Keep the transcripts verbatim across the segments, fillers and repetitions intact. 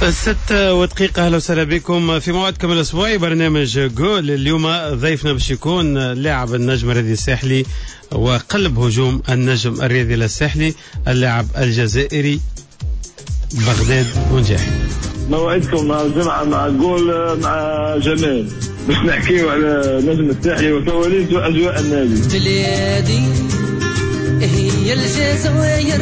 ستة ودقيقة. أهلا وسهلا بكم في موعدكم الأسبوعي برنامج جول. اليوم ضيفنا باش يكون لاعب النجم الرياضي الساحلي وقلب هجوم النجم الرياضي الساحلي اللاعب الجزائري بغداد بونجاحي. موعدكم مع الجمعة مع جول مع جمال باش نحكيو على نجم الساحلي وكواليس وأجواء النادي. بلادي هي الجزائر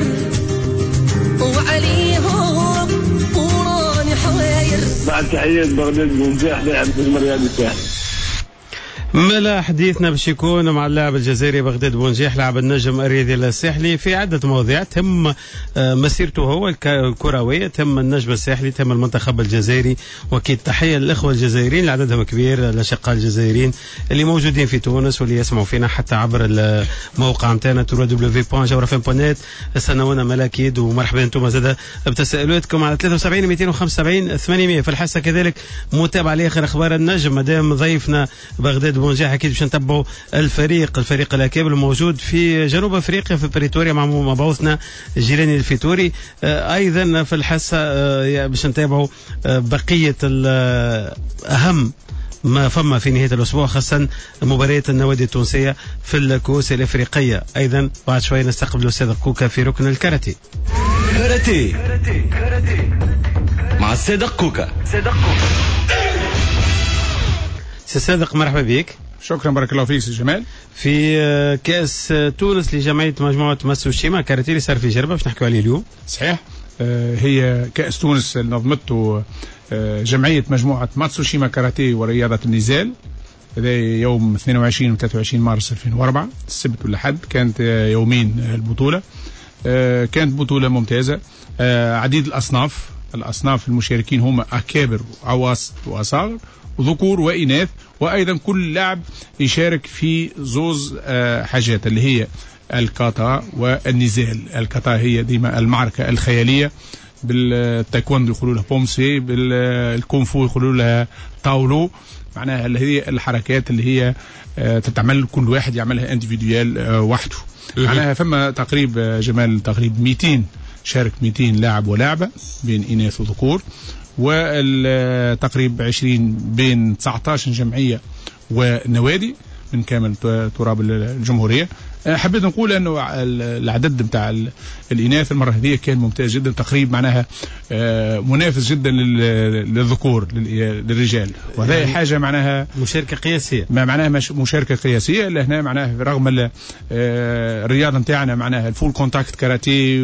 وعليهم وراني حواير. بعد تحيات بغداد بونجاح لاعب نجم الرياضي الساحلي. ملا حديثنا باش يكون مع اللاعب الجزائري بغداد بونجاح لاعب النجم الرياضي الساحلي في عدة مواضيع تهم مسيرته هو الكروية، تم النجم الساحلي، تم المنتخب الجزائري، واكيد تحية للإخوة الجزائريين اللي عددهم كبير، الأشقاء الجزائريين اللي موجودين في تونس واللي يسمعوا فينا حتى عبر الموقع نتاعنا دبليو دبليو دبليو دوت جوهر اف ام دوت نت. استنونا ملاكيد ومرحبا انتم زاده بتساؤلاتكم على ثلاثة وسبعين مئتين وخمسة وسبعين ثمانمئة. في الحصة كذلك متابعة لآخر أخبار النجم. مدام ضيفنا بغداد بونجاح اكيد باش نتبعوا الفريق الفريق الاكابل الموجود في جنوب افريقيا في بريتوريا مع مبعوثنا جيلاني الفيتوري. آه ايضا في الحصه آه باش نتابعوا آه بقيه اهم ما فما في نهايه الاسبوع، خاصه مباريات النوادي التونسيه في الكؤوس الافريقيه. ايضا بعد شويه نستقبل الاستاذ كوكا في ركن الكاراتيه. كاراتيه مع الصادق كوكا. صادق كوكا. صادق مرحبا بك. شكرا بارك الله فيك سي جمال. في كاس تونس لجمعيه مجموعه ماتسوشيما كاراتيه صار في جربه باش نحكيو عليه اليوم. صحيح. آه هي كاس تونس اللي نظمته آه جمعيه مجموعه ماتسوشيما كاراتيه ورياضه النزال. هذا يوم اثنين وعشرين و ثلاثة وعشرين مارس ألفين وأربعة السبت والأحد، كانت يومين البطوله. آه كانت بطوله ممتازه. آه عديد الاصناف الاصناف المشاركين هم اكابر وعواسط واصاغر وذكور وإناث، وأيضا كل لاعب يشارك في زوز حاجات اللي هي الكاتا والنزال. الكاتا هي ديما المعركة الخيالية، بالتايكوندو يقولوا لها بومسي، بالكونفو يقولوا لها تاولو، معناها اللي هي الحركات اللي هي تتعمل كل واحد يعملها انديفيديوال وحده. معناها فما تقريب جمال تقريب مئتين شارك، مئتين لاعب ولاعبة بين إناث وذكور، والتقريب عشرين بين تسعة عشر جمعية ونوادي من كامل تراب الجمهورية. حبيت نقول أنه العدد بتاع الإناث المرة هذه كان ممتاز جدا، تقريب معناها منافس جدا للذكور للرجال، وهذا يعني حاجة معناها مشاركة قياسية. ما معناها مشاركة قياسية لهنا، معناها رغم الرياضة نتاعنا معناها الفول كونتاكت كاراتيه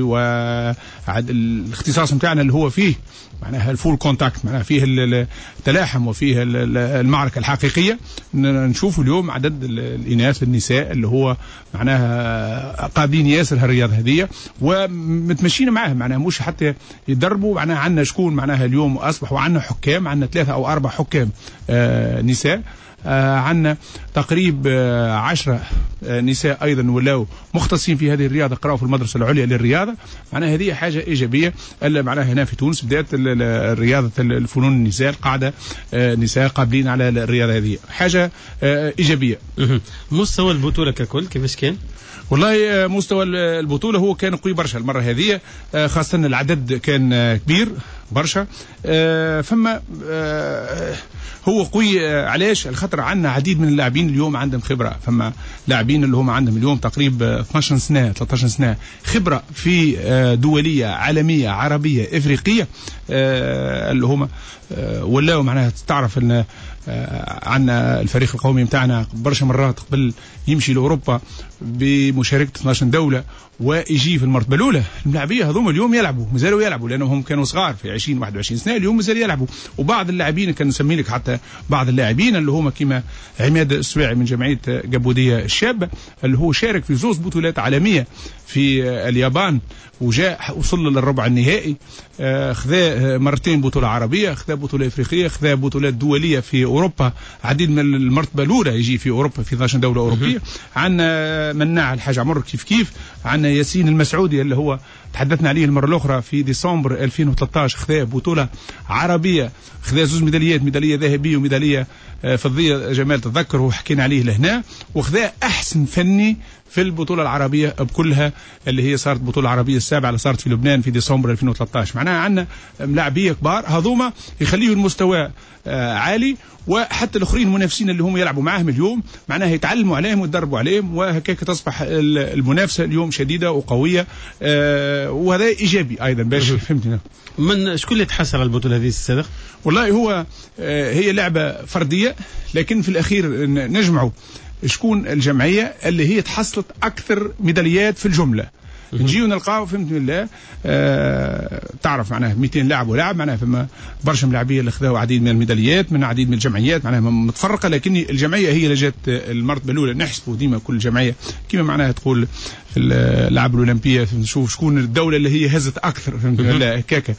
والاختصاص نتاعنا اللي هو فيه معناها الفول كونتاكت، معناها فيه التلاحم وفيه المعركة الحقيقية. نشوف اليوم عدد الإناث النساء اللي هو معناها قابلين ياسر هالرياضة هذه ومتمشين معاها، معناها مش حتى يدربوا. معناها عندنا شكون معناها اليوم أصبح، وعندنا حكام، عندنا ثلاثة أو أربع حكام آه نساء. آه عندنا تقريب آه عشرة آه نساء أيضا ولاو مختصين في هذه الرياضة، قرأوا في المدرسة العليا للرياضة. معناها هذه حاجة إيجابية. ألا معناها هنا في تونس بدأت رياضة الفنون النساء قاعدة آه نساء قابلين على الرياضة هذه، حاجة آه إيجابية. مستوى البطولة ككل كيفاش كان؟ والله مستوى البطولة هو كان قوي برشا المرة هذه، خاصة العدد كان كبير برشا. فما هو قوي علاش؟ الخطر عندنا عديد من اللاعبين اليوم عندهم خبرة. فما لاعبين اللي هم عندهم اليوم تقريب اثناش سنة ثلاثة عشر سنة خبرة في دولية عالمية عربية إفريقية، اللي هم ولاو معناها تعرف ان عندنا الفريق القومي متاعنا برشا مرات قبل يمشي لأوروبا بمشاركة اثناش دولة ويجي في المرتبة الأولى. اللاعبية هذوما اليوم يلعبوا، مازالوا يلعبوا لأنهم كانوا صغار في عشرين واحد وعشرين سنة، اليوم مازال يلعبوا. وبعض اللاعبين كان نسمي لك حتى بعض اللاعبين اللي هما كما عماد السواعي من جمعية جابودية الشابة اللي هو شارك في زوز بطولات عالمية في اليابان وجاء وصل للربع النهائي. آه خذا مرتين بطولة عربية، خذا بطولة إفريقية، خذا بطولات دولية في أوروبا، عديد من المرتبة الأولى يجي في أوروبا في اثناش دولة أوروبية. عندنا مناع الحاج عمر كيف كيف، عندنا ياسين المسعودي اللي هو تحدثنا عليه المرة الأخرى في ديسمبر ألفين وثلاثة عشر، خذا بطولة عربية، خذا زوج ميداليات، ميدالية ذهبية وميدالية فضية جمال تتذكر وحكينا عليه لهنا، وخذا أحسن فني في البطولة العربية بكلها اللي هي صارت البطولة العربية السابعة اللي صارت في لبنان في ديسمبر ألفين وثلاثة عشر. معناها عندنا ملاعبية كبار هذوما يخليه المستوى آه عالي، وحتى الاخرين المنافسين اللي هم يلعبوا معاهم اليوم معناها يتعلموا عليهم ويتدربوا عليهم، وهكاك تصبح المنافسة اليوم شديدة وقوية، آه وهذا إيجابي أيضا باش فهمتنا. من شكون اللي تحصل على البطولة هذه السنة؟ والله هو آه هي لعبة فردية، لكن في الأخير نجمعوا شكون الجمعية اللي هي تحصلت أكثر ميداليات في الجملة. نجيو نلقاو فهمت بالله آه تعرف معناها مئتين لاعب ولاعب، معناها فما برشا ملاعبيه اللي خذاو عديد من الميداليات من عديد من الجمعيات معناها متفرقه، لكن الجمعيه هي اللي جات المرتبه الاولى. نحسبوا ديما كل جمعيه كيما معناها تقول في الالعاب الاولمبيه نشوف شكون الدوله اللي هي هزت اكثر فهمت بالله هكاكا.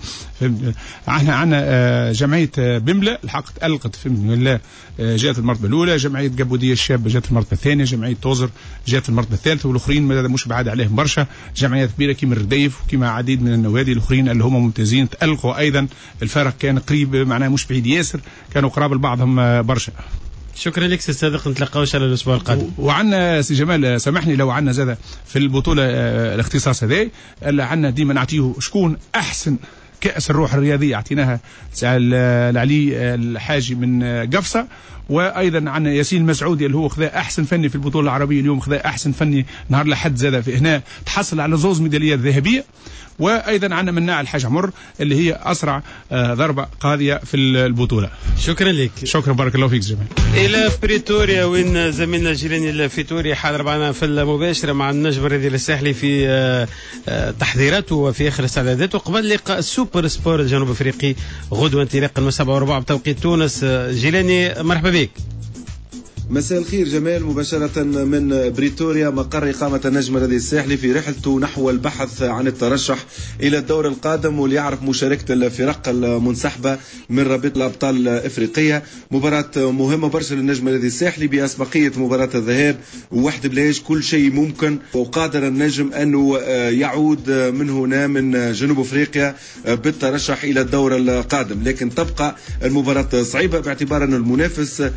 احنا عندنا آه جمعيه بمله الحق تألقت فهمت بالله آه جات المرتبه الاولى، جمعيه قبوديه الشابه جات المرتبه الثانيه، جمعيه توزر جات المرتبه الثالثه، والاخرين مش بعاد عليهم برشا جمعيات كبيره كيما الرديف وكيما عديد من النوادي الاخرين اللي هم ممتازين تألقوا ايضا. الفرق كان قريب معناه مش بعيد ياسر، كانوا قراب لبعضهم برشا. شكرا لك سي صادق، نتلاقاو ان شاء الله الاسبوع القادم. وعندنا سي جمال سامحني لو عندنا زاده في البطوله الاختصاص هذا اللي عندنا ديما نعطيه شكون احسن كأس الروح الرياضية اعطيناها لعلي الحاجي من قفصة، وايضا عندنا ياسين المسعودي اللي هو خذا احسن فني في البطولة العربية اليوم، خذا احسن فني نهار لحد زاد في هنا تحصل على زوز ميداليات ذهبية. وايضا عندنا مناع الحاج عمر اللي هي اسرع ضربه قاضيه في البطوله. شكرا لك. شكرا بارك الله فيك جمال. الى بريتوريا وين زميلنا الجيلاني الفيتوري حاضر معنا في المباشره مع النجم الرياضي الساحلي في تحضيراته وفي اخر استعداداته قبل لقاء السوبر سبور الجنوب افريقي غدوه انطلاق المسابقه وربع بتوقيت تونس. جيلاني مرحبا بك. مساء الخير جمال، مباشرة من بريتوريا مقر إقامة النجم الرياضي الساحلي في رحلته نحو البحث عن الترشح إلى الدور القادم وليعرف مشاركة الفرق المنسحبة من رابطة الأبطال الإفريقية. مباراة مهمة برشا للنجم الرياضي الساحلي بأسبقية مباراة الذهاب، وواحد بلاش كل شيء ممكن، وقادر النجم أنه يعود من هنا من جنوب أفريقيا بالترشح إلى الدور القادم. لكن تبقى المباراة صعيبة باعتبار أن المنافس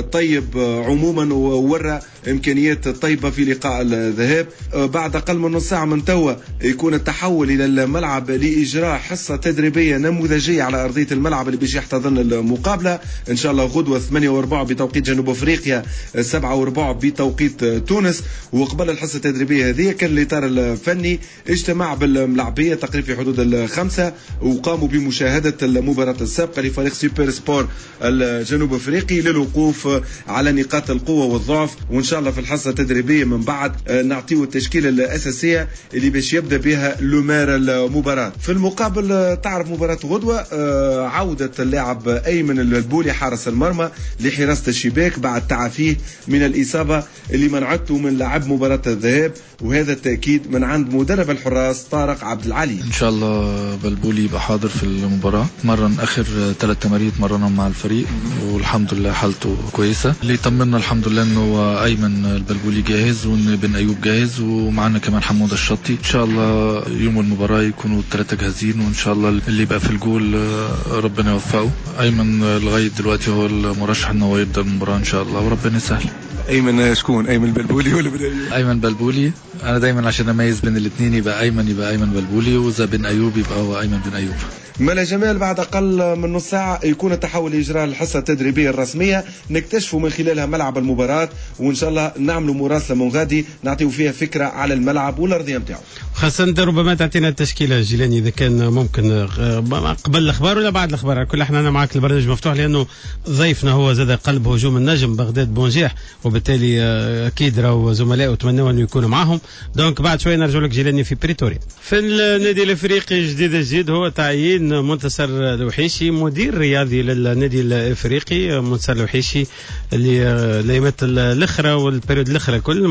طيب عموما وورى امكانيات طيبه في لقاء الذهاب. بعد اقل من نص ساعه من توا يكون التحول الى الملعب لاجراء حصه تدريبيه نموذجيه على ارضيه الملعب اللي باش يحتضن المقابله ان شاء الله غدوه ثمانية وربع بتوقيت جنوب افريقيا، سبعة وربع بتوقيت تونس. وقبل الحصه التدريبيه هذه كان الاطار الفني اجتمع بالملاعبيه تقريبا في حدود الخمسه، وقاموا بمشاهده المباراه السابقه لفريق سوبر سبور الجنوب افريقي للوقوف على نقاط القوة والضعف، وإن شاء الله في الحصة التدريبية من بعد نعطيه التشكيلة الأساسية اللي باش يبدأ بها لومار المباراة. في المقابل تعرف مباراة غدوة عودة اللاعب أيمن البولي حارس المرمى لحراسة الشباك بعد تعافيه من الإصابة اللي منعته من لعب مباراة الذهاب، وهذا التأكيد من عند مدرب الحراس طارق عبد العلي. إن شاء الله بلبولي يبقى حاضر في المباراة. مرن آخر ثلاث تمارين مرنهم مع الفريق والحمد لله حالته كويسة. اللي طمنا الحمد لله انه ايمن البلبولي جاهز وان بن ايوب جاهز ومعنا كمان حمود الشطي. ان شاء الله يوم المباراه يكونوا الثلاثه جاهزين، وان شاء الله اللي يبقى في الجول ربنا يوفقه. ايمن لغايه دلوقتي هو المرشح انه يبدا المباراه ان شاء الله وربنا يسهل. ايمن شكون؟ ايمن بلبولي ولا بن ايوب؟ ايمن بلبولي. انا دايما عشان اميز بين الاثنين يبقى ايمن يبقى ايمن بلبولي، واذا بن ايوب يبقى هو ايمن بن ايوب. ملا جمال بعد أقل من نص ساعة يكون التحول لإجراء الحصة التدريبية الرسمية نكتشفوا من خلالها ملعب المباراة، وإن شاء الله نعملوا مراسلة من غادي نعطيو فيها فكرة على الملعب والأرضية نتاعو. خاصة ربما تعطينا التشكيلة جيلاني إذا كان ممكن قبل الأخبار ولا بعد الأخبار. كل احنا أنا معك البرنامج مفتوح لأنه ضيفنا هو زاد قلب هجوم النجم بغداد بونجيح، وبالتالي أكيد راهو زملائه تمنوا أنه يكونوا معهم. دونك بعد شوية نرجع لك جيلاني في بريتوريا. في النادي الأفريقي جديد الجديد هو تعيين منتصر الوحيشي مدير رياضي للنادي الافريقي. منتصر الوحيشي اللي الايامات الاخرى والبريود الاخرى كل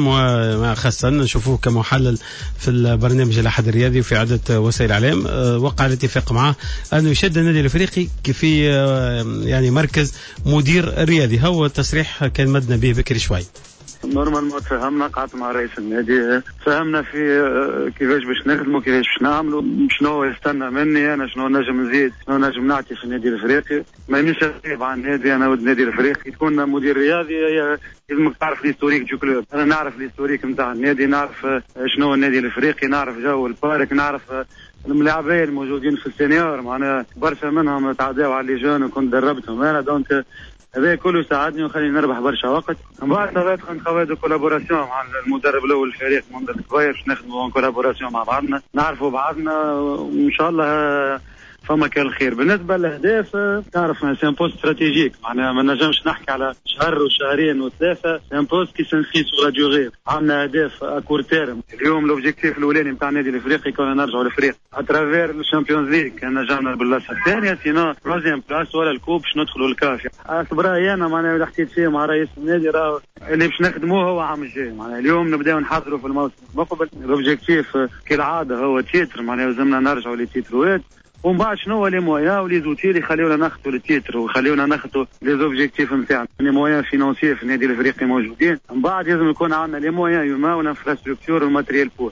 خاصه نشوفوه كمحلل في البرنامج الاحد الرياضي وفي عده وسائل الاعلام، وقع الاتفاق معه انه يشد النادي الافريقي في يعني مركز مدير رياضي. هو التصريح كان مدنا به بكري شوي. نورمالمون تفهمنا، قعدت مع رئيس النادي فهمنا في كيفاش باش نخدموا، كيفاش باش نعملوا، شنو يستنى مني انا، شنو نجم نزيد، شنو نجم نعطي في النادي الافريقي. ما يمشيش غريب عن النادي، انا ود النادي الافريقي تكون مدير رياضي لازمك تعرف ليستوريك دو كلوب. انا نعرف ليستوريك نتاع النادي، نعرف شنو النادي الافريقي، نعرف جو البارك، نعرف الملاعبين الموجودين في السينيور، معناها برشا منهم تعداو على لي جون وكنت دربتهم انا، دونك هذا كله ساعدني وخليني نربح برشا وقت. من بعد صارت نخوض كولابوراسيون مع المدرب الاول الفريق منذر الكبير باش نخدموا كولابوراسيون مع بعضنا، نعرفوا بعضنا وان شاء الله فما كان الخير. بالنسبه للاهداف تعرف سي ان بوست استراتيجيك، معناها ما نجمش نحكي على شهر وشهرين وثلاثه، سي ان بوست كي سانسكري سور لا ديوغي. عندنا اهداف اكور تيرم. اليوم الاوبجيكتيف الاولاني نتاع النادي الافريقي كنا نرجعوا للافريقيا اترافير الشامبيونز ليغ، كان نجمنا بالبلاصه الثانيه، سينو تروزيام بلاس ولا الكوب باش ندخلوا الكاف. اعتبرها انا معناها اللي حكيت فيه مع رئيس النادي، راه اللي باش نخدموه هو عام الجاي، معناها اليوم نبداو نحضروا في الموسم المقبل. الاوبجيكتيف كالعاده هو تيتر، معناها لازمنا نرجعوا للتيتروات، ومن بعد شنو هو لي مويان ولي زوتي اللي يخليونا ناخذوا التيتر ويخليونا ناخذوا لي زوبجيكتيف نتاعنا. لي مويان فينانسيي في النادي الافريقي موجودين، من بعد لازم يكون عندنا لي مويان يوما والانفراستركتور والماتريال بور.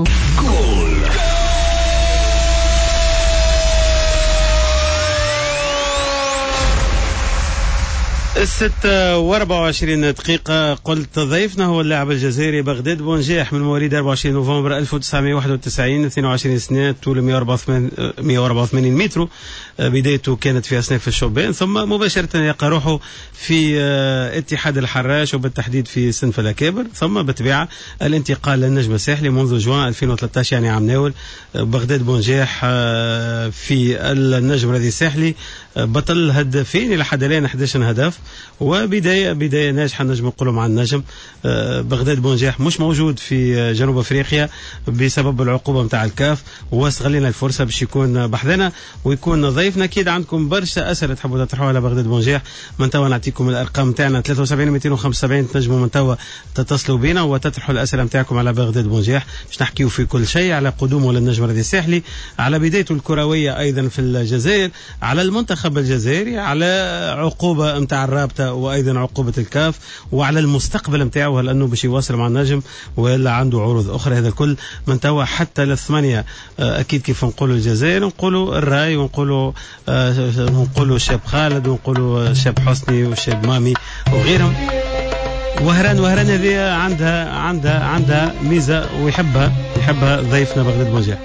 الستة واربعة وعشرين دقيقة. قلت ضيفنا هو اللاعب الجزائري بغداد بونجيح من مواليد أربعة وعشرين نوفمبر ألف وتسعمائة وواحد وتسعين، اثنين وعشرين سنة، طوله مئة وأربعة وثمانين متر. بدايته كانت في أصناف الشبان، ثم مباشرة يلقى روحه في اتحاد الحراش وبالتحديد في صنف الأكابر، ثم بالطبيعة الانتقال للنجم الساحلي منذ جوان ألفين وثلاثة عشر، يعني عام ناول. بغداد بونجيح في النجم الذي الساحلي بطل هدفين إلى حد الآن، أحد عشر هدف، وبداية بداية ناجحة نجم نقولوا مع النجم. بغداد بونجيح مش موجود في جنوب أفريقيا بسبب العقوبة متاع الكاف، واستغلينا الفرصة باش يكون بحثنا ويكون ضيفنا. أكيد عندكم برشا أسئلة تحبوا تطرحوها على بغداد بونجيح. من توا نعطيكم الأرقام تاعنا ثلاثة وسبعين مئتين وخمسة وسبعين، تنجموا من توا تتصلوا بنا وتطرحوا الأسئلة متاعكم على بغداد بونجيح باش نحكيو في كل شيء، على قدومه للنجم الذي الساحلي، على بدايته الكروية أيضا في الجزائر، على المنتخب الجزائري، على عقوبة متاع الرابطة وأيضا عقوبة الكاف، وعلى المستقبل متاعه، هل أنه باش يواصل مع النجم ولا عنده عروض أخرى. هذا الكل من توا حتى للثمانية. أكيد كيف نقولوا الجزائر نقولوا الراي، ونقولوا آه نقولوا الشاب خالد، ونقولوا الشاب حسني والشاب مامي وغيرهم. وهران وهران هذه عندها عندها عندها ميزة ويحبها يحبها ضيفنا بغداد بونجيح.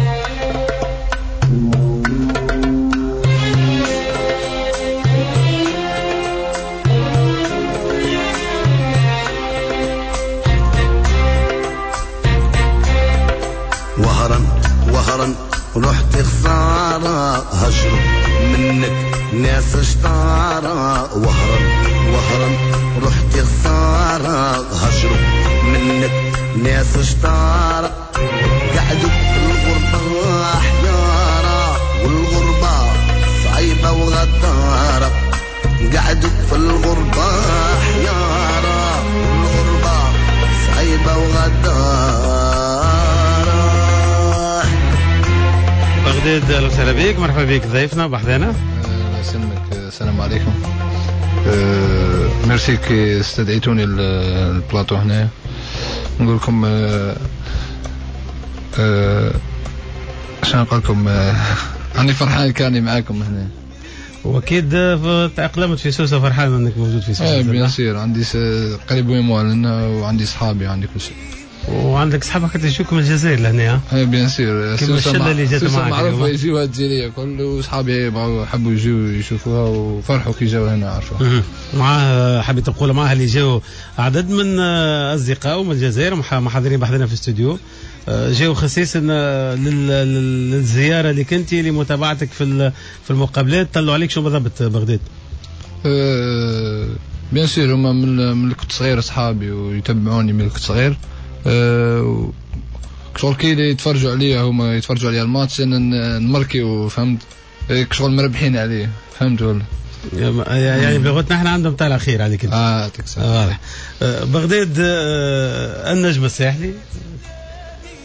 وهرا وهرا رحت خسارة، هجروا منك ناس اشطارة. وهرا وهرا رحت خسارة، هجروا منك ناس اشطارة. قعدوا في الغربة حيارة، والغربة صعيبة وغدارة. قعدوا في الغربة حيارة، والغربة صعيبة وغدارة. بغداد اهلا وسهلا بك، مرحبا بك ضيفنا بحذانا. الله يسلمك، السلام عليكم. أه ميرسي كي استدعيتوني البلاطو هنا. نقول لكم أه أه عشان نقول لكم أه أني فرحان كاني معاكم هنا. واكيد تأقلمت في سوسة، فرحان انك موجود في سوسة. ايه بيصير عندي قريب وين وعندي اصحابي وعندي كل شيء. وعندك صحابك حتى يجوك من الجزائر لهنا. ايه بيان سير، كيما الشله اللي جات معك معروفه يجيوها الجزائريه كل، وصحابي حبوا يجوا يشوفوها وفرحوا كي جاوا هنا عرفوا. معاه حبيت نقول معاه اللي جاوا عدد من اصدقاء من الجزائر محاضرين بحثنا في الاستوديو، جاوا خصيصا للزياره اللي كنتي لمتابعتك في في المقابلات. طلعوا عليك شو بالضبط بغداد؟ أه بيان سير هما من من كنت صغير اصحابي ويتبعوني من كنت صغير. أه شغل كي يتفرجوا عليا هما يتفرجوا عليا الماتش انا نمركي وفهمت شغل مربحين عليه، فهمت ولا؟ يعني بلغتنا احنا عندهم تاع الاخير عليك انت. اه تكسب. آه. بغداد آه النجم الساحلي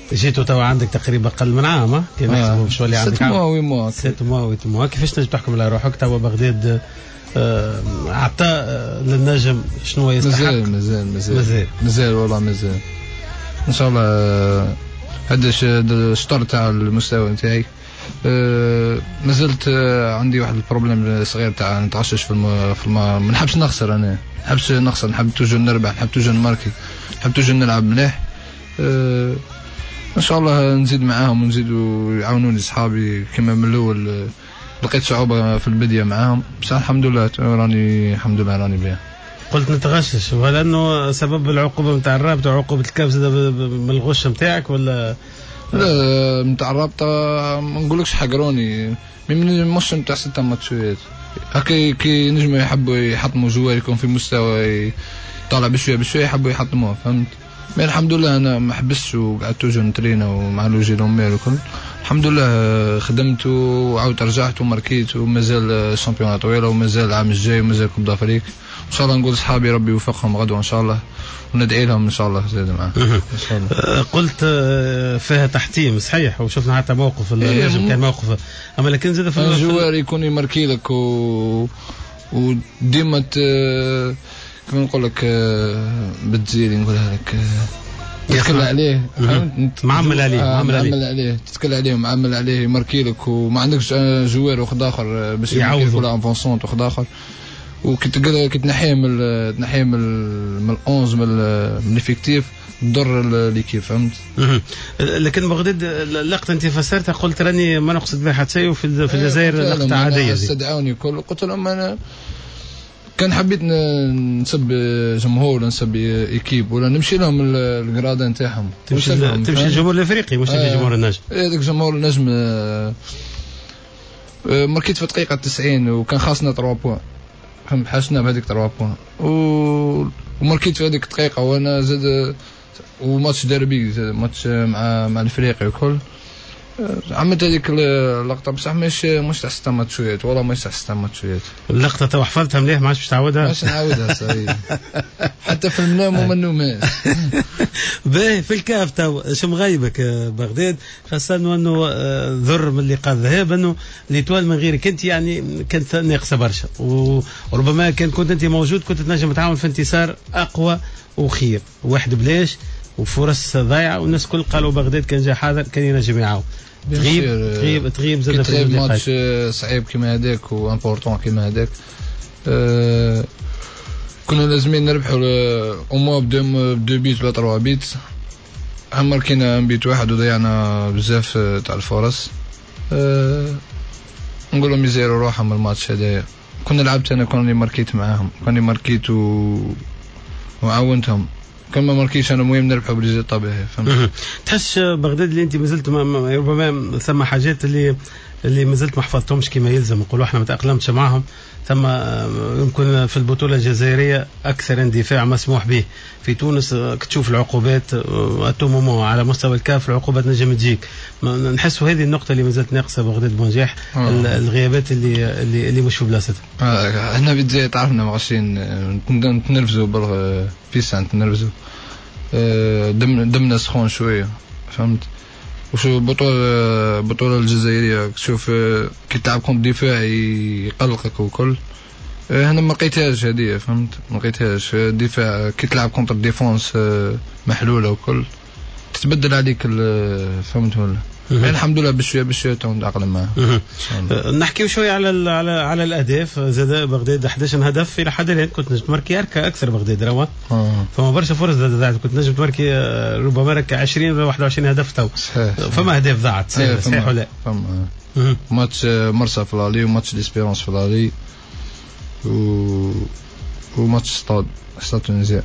جيتوا توا عندك تقريبا أقل من عام كي نحسبوا شو اللي عندك ست موا وي موا ست موا وي موا كيفاش تنجم تحكم على روحك توا بغداد آه عطاء آه للنجم شنو يستحق؟ مازال مازال مازال مازال مازال والله مازال ان شاء الله. هذا الشطر تاع المستوى نتاعي أه مازلت عندي واحد البروبليم صغير تاع نتعشش في الم... في الم... ما نحبش نخسر. انا ما نحبش نخسر، نحب توجو نربح، نحب توجو نماركي، نحب توجو نلعب مليح. أه ان شاء الله نزيد معاهم ونزيدوا يعاونوني صحابي كما من الاول. لقيت صعوبه في البدايه معاهم بس الحمد لله راني الحمد لله راني بيان. قلت نتغشش ولا انه سبب العقوبه نتاع الرابطه وعقوبه الكاف من الغش نتاعك ولا؟ لا نتاع الرابطه ما نقولكش حقروني من مش نتاع ستة ماتشات هكا كي نجموا يحبوا يحطموا جوار يكون في مستوى طالع بشويه بشويه يحبوا يحطموه فهمت. mais الحمد لله انا ما حبستش وقعدت توجو نترينا ومع لوجي لومير وكل الحمد لله خدمت وعاودت رجعت وماركيت ومازال الشامبيونات طويله ومازال العام الجاي ومازال كوب دافريك ان شاء الله. نقول صحابي ربي يوفقهم غدوه ان شاء الله وندعي لهم ان شاء الله زاد معاه ان شاء الله. قلت فيها تحتيم صحيح وشفنا حتى موقف النجم كان موقف اما لكن زاد في الجوار يكون يماركي لك و وديما كما نقول لك بالجزيري نقولها لك تتكل عليه معمل عليه معمل عليه, عليه. تتكل عليه ومعمل عليه يماركي لك وما عندكش جوار واحد اخر باش يعوض ولا انفونسونت واحد اخر وكي تقدر كي تنحيه من تنحيه من من الأونز من الافكتيف تضر ليكيب فهمت. لكن بغداد اللقطه انت فسرتها قلت راني ما نقصد بها حتى شيء وفي في الجزائر لقطه عاديه. استدعوني الكل قلت لهم انا كان حبيت نسب جمهور نسب ايكيب ولا نمشي لهم القراده نتاعهم تمشي تمشي الجمهور الافريقي مش آه جمهور النجم. هذاك جمهور النجم ماركيت في دقيقه تسعين وكان خاصنا ثلاثة بوان فهم حاسنا بهذيك ثلاثة بوان و... وماركيت في هذيك الدقيقه وانا زاد وماتش ديربي زاد ماتش مع مع الافريقي وكل عملت هذيك اللقطه بصح مش مش تاع ستة ماتشات والله مش تاع ستة ماتشات. اللقطه تو حفظتها مليح ما عادش باش تعاودها. مش نعاودها صحيح حتى في المنام وما نوماش. باهي في الكاف تو شو مغيبك بغداد خاصه انه ذر من اللقاء الذهاب انه ليتوال من غيرك انت يعني كانت ناقصه برشا وربما كان كنت انت موجود كنت تنجم تعاون في انتصار اقوى وخير واحد بلاش وفرص ضايعه والناس كل قالوا بغداد كان جا حاضر كان ينجم يعاون. تغيب تغيب تغيب زاد في ماتش صعيب كيما هذاك وامبورطون كيما هذاك أه كنا لازمين نربحوا او موا بدو بدو بيت ولا ثلاثة بيت عمر كنا بيت واحد وضيعنا بزاف تاع الفرص. أه نقول لهم يزيروا روحهم الماتش هذايا. كنا لعبت انا كوني ماركيت معاهم كوني ماركيت و... وعاونتهم كما ماركيش انا مهم نربحوا بريزلت طبيعي فهمت. تحس بغداد اللي انت مازلت ربما ثم حاجات اللي اللي مازلت ما حفظتهمش كما يلزم نقولوا احنا ما تاقلمتش معاهم ثم يمكن في البطوله الجزائريه اكثر اندفاع مسموح به. في تونس تشوف العقوبات اتومومو على مستوى الكاف العقوبات نجم تجيك نحسوا هذه النقطه اللي مازالت ناقصه بغداد بونجاح الغيابات اللي اللي, اللي مش في بلاصتها. احنا بدايه تعرفنا ماشيين نتنرفزوا بالفيسا نتنرفزوا دم دمنا سخون شويه فهمت. وشو البطولة البطولة الجزائرية تشوف كي تلعب كونت دفاعي يقلقك وكل هنا ما لقيتهاش هذه فهمت ما لقيتهاش الدفاع كي تلعب كونتر ديفونس محلولة وكل تتبدل عليك فهمت ولا يعني الحمد لله بشويه بشويه نتأقلم معاه. نحكيو شويه على على على الاهداف زاد بغداد أحد عشر هدف الى حد الان كنت نجم تماركي اركا اكثر بغداد روا آه. فما برشا فرص ضاعت كنت نجم تماركي ربما ركا عشرين ولا واحد وعشرين هدف تو فما اهداف ضاعت صحيح ولا فما ماتش مرسى في لالي وماتش ديسبيرونس في لالي و وماتش ستاد ستاد تونسيا.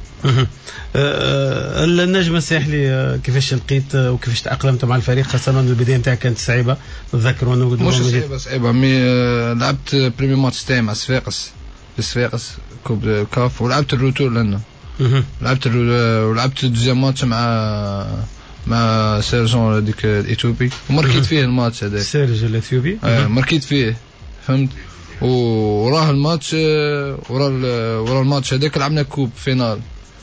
النجم الساحلي كيفاش لقيت وكيفاش تأقلمت مع الفريق خاصة أن البداية نتاعك كانت صعيبة نتذكر وأنا مش صعيبة صعيبة مي لعبت بريمي ماتش تاعي مع صفاقس في صفاقس كوب كاف ولعبت الروتور لنا لعبت ولعبت دوزيام ماتش مع مع سيرجون هذيك الإثيوبي وماركيت فيه الماتش هذاك سيرج الإثيوبي ماركيت فيه فهمت. وراه الماتش ورا ورا الماتش هذاك لعبنا كوب فينال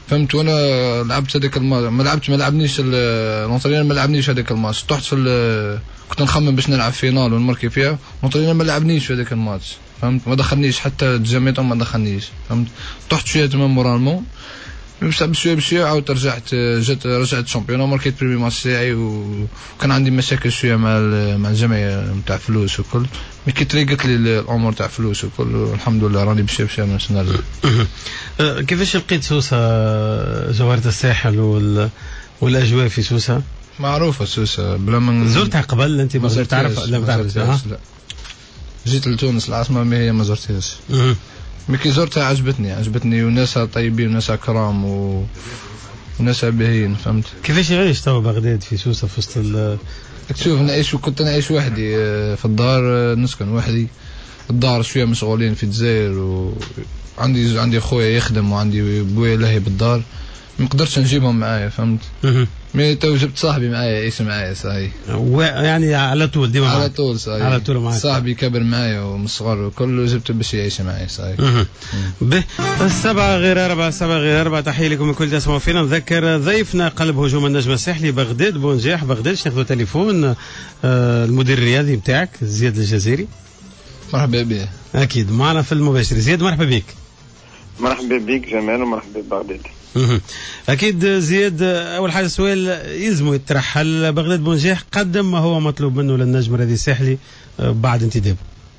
فهمت. وانا لعبت هذاك الماتش، ما لعبتش ما لعبنيش الانطرينير، ما لعبنيش هذاك الماتش. طحت في كنت نخمم باش نلعب فينال ونمركي فيها، الانطرينير ما لعبنيش في هذاك الماتش، فهمت. ما دخلنيش حتى تجميتهم، ما دخلنيش، فهمت. طحت شويه تمام مورالمون، بشويه بشويه عاودت رجعت جات رجعت شامبيون وماركيت بريمي ماتش تاعي، وكان عندي مشاكل شويه مع مع الجمعيه نتاع فلوس وكل، مي كي طريقت لي الامور تاع فلوس وكل، والحمد لله راني بشي بشي باش نرجع. كيفاش لقيت سوسه جوهرة الساحل وال... والاجواء في سوسه؟ معروفه سوسه بلا من زرتها قبل انت؟ ما تعرف؟ لا ما تعرفش. لا جيت لتونس العاصمه، ما هي ما زرتهاش. مي كي زرتها عجبتني عجبتني وناسها طيبين وناسها كرام و... وناسها باهيين، فهمت. كيفاش يعيش توا بغداد في سوسه في وسط ال... تشوف نعيش، كنت نعيش وحدي في الدار، نسكن وحدي. الدار شويه مشغولين في الجزائر، وعندي عندي خويا يخدم وعندي بويا لهي بالدار، ما قدرتش نجيبهم معايا، فهمت. مي تو جبت صاحبي معايا يعيش معايا صحيح، يعني على طول ديما على طول صحيح، على طول معايا. صاحبي كبر معايا ومن الصغر وكله جبته باش يعيش معايا صحيح. به السبعة غير أربعة، سبعة غير أربعة. تحية لكم الكل تسمعوا فينا. نذكر ضيفنا قلب هجوم النجم الساحلي بغداد بونجاح. بغداد ناخذ تليفون آه المدير الرياضي بتاعك زياد الجزيري. مرحبا بك. أكيد معنا في المباشر. زياد مرحبا بك. مرحبا بك جمال ومرحبا ببغداد. أكيد زياد، أول حاجة سؤال يلزموا يطرح، هل بغداد بونجاح قدم ما هو مطلوب منه للنجم الرياضي الساحلي بعد انتدابه؟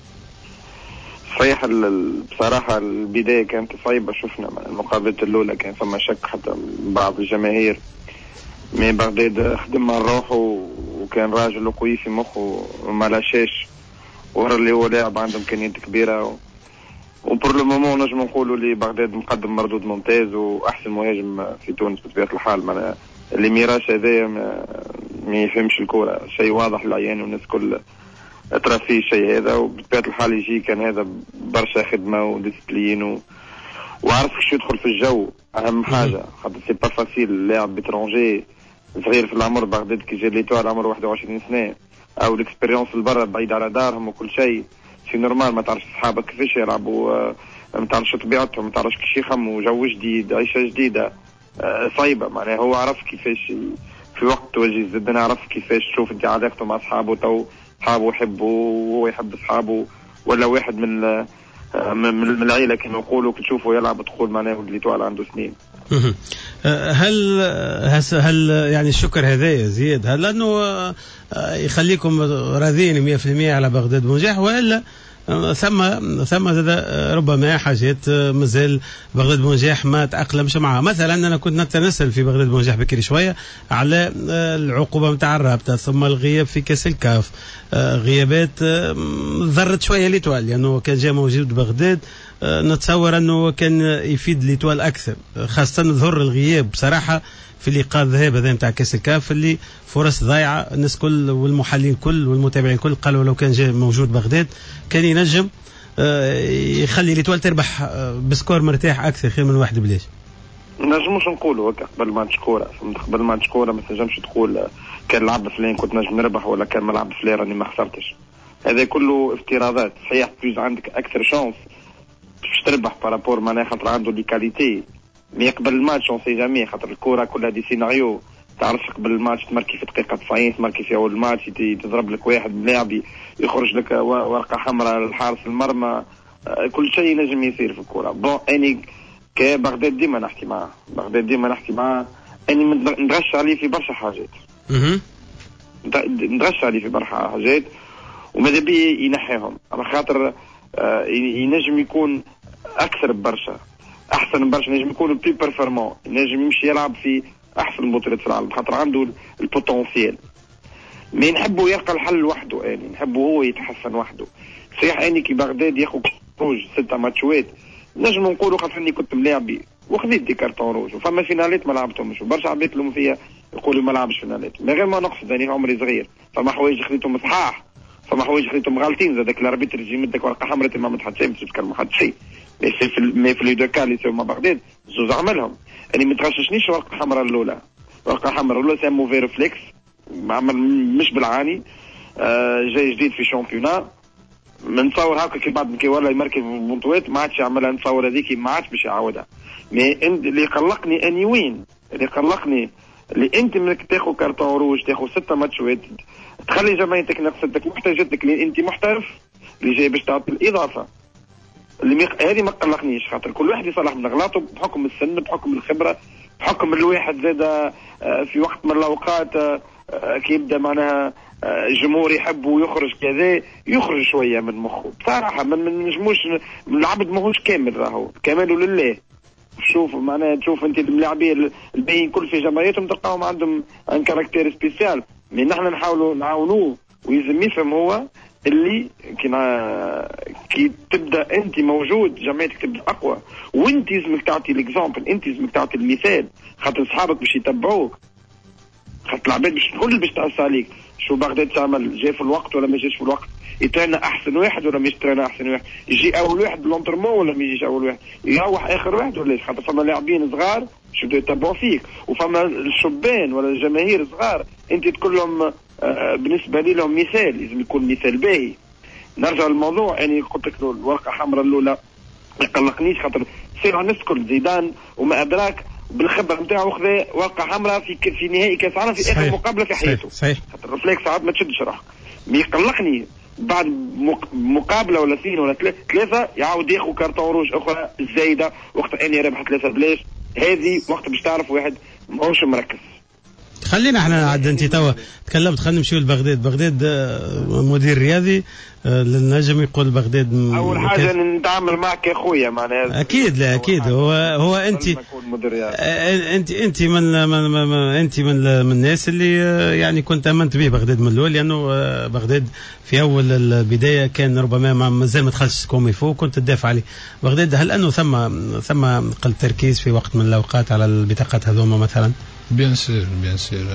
صحيح بصراحة البداية كانت صعبة، شفنا المقابلة الأولى كان فما شك حتى بعض الجماهير، من بغداد خدم مع روحه وكان راجل قوي في مخه وما لاشاش، ورا اللي هو لاعب عنده إمكانيات كبيرة، وبور لو مومون نجم نقولوا لي بغداد مقدم مردود ممتاز واحسن مهاجم في تونس بطبيعه الحال. معناها اللي ميراش هذايا ما, ما يفهمش الكره، شيء واضح للعيان والناس كل ترى فيه الشيء هذا، وبطبيعه الحال يجي كان هذا برشا خدمه وديسبلين و... وعرف كيفاش يدخل في الجو، اهم حاجه خاطر سي با فاسيل لاعب بترونجي صغير في العمر. بغداد كي جا ليتوال عمره واحد وعشرين سنه، او الاكسبيريونس البرا بعيد على دارهم وكل شيء، سي نورمال ما تعرفش صحابك كيفاش يلعبوا، ما تعرفش طبيعتهم، ما تعرفش كيفاش يخموا، جو جديد، عيشه جديده صايبه. معناها هو عرف كيفاش في وقت توجيه زدنا، عرف كيفاش تشوف انت علاقته مع اصحابه، تو اصحابه يحبوا وهو يحب اصحابه، ولا واحد من من العيله كما يقولوا كي تشوفه يلعب تقول معناه اللي توال عنده سنين. هل هل يعني الشكر هذايا زياد هل لانه يخليكم راضيين مية بالمية على بغداد بونجاح، ولا ثم ثم ربما حاجات مازال بغداد بونجاح ما تأقلمش معها؟ مثلا انا كنت نتنسل في بغداد بونجاح بكري شويه على العقوبه نتاع الرابطه، ثم الغياب في كاس الكاف، غيابات ضرت شويه ليتوال لانه كان جاء موجود بغداد، نتصور انه كان يفيد ليتوال اكثر، خاصه ظهر الغياب بصراحه في لقاء الذهاب هذا نتاع كاس الكاف اللي فرص ضايعه. الناس كل والمحللين كل والمتابعين كل قالوا لو كان جاي موجود بغداد كان ينجم يخلي ليتوال تربح بسكور مرتاح اكثر خير من واحد بلاش. نجموش نقولوا هكا قبل ماتش كوره، قبل ماتش كوره ما تنجمش تقول كان لعب فلان كنت نجم نربح، ولا كان ملعب فلان راني ما خسرتش. هذا كله افتراضات. صحيح بلوز عندك اكثر شانس باش تربح بارابور معناها خاطر عنده لي كاليتي، مي قبل الماتش اون سي جامي، خاطر الكوره كلها دي سيناريو، تعرفش قبل الماتش تمركي في دقيقه تسعين، تمركي في اول الماتش تضرب لك واحد لاعب يخرج لك ورقه حمراء للحارس المرمى، كل شيء نجم يصير في الكوره. بون اني كبغداد ديما نحكي معاه، بغداد ديما نحكي معاه اني ندغش عليه في برشا حاجات، ندغش عليه في برشا حاجات وماذا بيه ينحيهم، على خاطر ينجم يكون اكثر ببرشا، احسن برشا، نجم يكون بلي بيرفورمون، نجم يمشي يلعب في احسن بطولات في العالم خاطر عنده البوتنسيال. مي نحبه يلقى الحل وحده، يعني نحبه هو يتحسن وحده. صحيح اني كي بغداد ياخذ روج ستة ماتشوات نجم نقولوا خاطر اني كنت ملاعبي وخذيت دي كارتون روج، وفما فينالات ما لعبتهمش وبرشا عباد لهم فيها يقولوا ما لعبش فينالات، من غير ما نقصد يعني عمري صغير، فما حوايج خذيتهم صحاح، فما حوايج خذيتهم غالطين، زادك الاربيتر يجي يمدك ورقه حمراء ما متحدثش باش تتكلم حد شيء. مي في مي في لي دو كا اللي مع بغداد زوز عملهم، يعني ما تغششنيش ورقه حمراء الاولى، ورقه حمراء الاولى سي موفي ريفلكس، عمل مش بالعاني، آه جاي جديد في شامبيونا، من نتصور هكا كي بعد كي ولا يمركز بونطوات ما عادش يعملها، نتصور هذيك ما عادش باش يعاودها. مي اللي قلقني اني وين اللي قلقني اللي انت منك تاخذ كارتون روج، تاخذ ستة ماتشات، تخلي جماعتك نقصتك محتاجتك اللي انت محترف اللي جاي باش تعطي الاضافه. اللي ميق... هذه ما قلقنيش، خاطر كل واحد يصلح من غلاطه بحكم السن، بحكم الخبره، بحكم الواحد زاد في وقت من الاوقات كي يبدا معناها الجمهور يحب ويخرج كذا يخرج شويه من مخه بصراحه. من نجموش العبد ماهوش كامل، راهو كماله لله. شوف معناها تشوف انت اللاعبين الباقيين كل في جمعيتهم تلقاهم عندهم ان كاركتير سبيسيال، مي نحن نحاولوا نعاونوه ويلزم يفهم هو اللي كي كي تبدا انت موجود جمعيتك تبدا اقوى، وانت لازمك تعطي الاكزامبل، انت لازمك تعطي المثال، خاطر اصحابك باش يتبعوك، خاطر العباد باش تقول باش تعصى عليك. شو بغداد تعمل؟ جاي في الوقت ولا ما جاش في الوقت؟ يترينا احسن واحد ولا مش يترينا احسن واحد؟ يجي اول واحد بالونترمون ولا ما يجيش اول واحد؟ يروح اخر واحد ولا؟ خاطر فما لاعبين صغار باش يبداو يتبعوا فيك، وفما الشبان ولا الجماهير صغار انت تقول لهم آه بالنسبه لي لهم مثال، لازم يكون مثال باهي. نرجع للموضوع، يعني قلت لك الورقه حمراء الاولى ما قلقنيش، خاطر سير على الناس الكل زيدان وما ادراك بالخبره نتاعو خذا ورقه حمراء في في نهائي كاس العالم في اخر مقابله في حياته. صحيح. خاطر الرفليكس ساعات ما تشدش روحك. مي يقلقني بعد مقابله ولا اثنين ولا ثلاثه يعاود ياخذ كارتون روج اخرى زايده وقت اني رابح ثلاثه بلاش. هذه وقت باش تعرف واحد ماهوش مركز. خلينا احنا عاد انت توا تكلمت، خلينا نمشيو لبغداد. بغداد مدير رياضي للنجم يقول بغداد اول حاجه نتعامل معك يا خويا معناها اكيد. لا اكيد هو هو انت انت انت من, من, من انت من من الناس اللي يعني كنت امنت به بغداد من الاول، لانه بغداد في اول البدايه كان ربما مازال ما دخلش كوميفو كنت تدافع عليه. بغداد هل انه ثم ثم قل تركيز في وقت من الاوقات على البطاقات هذوما مثلا؟ بيان سير بيان سير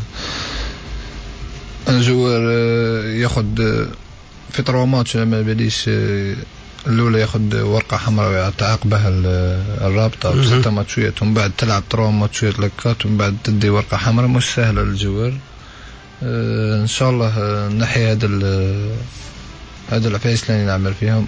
ان جوار ياخد في تروا ماتش ما باليش الاولى ياخد ورقه حمراء تعاقبها الرابطه بستة ماتشات، ومن بعد تلعب تروا ماتشات لكات، ومن بعد تدي ورقه حمراء. مش سهله للجوار. ان شاء الله نحي هذا هذا العفايس اللي نعمل فيهم.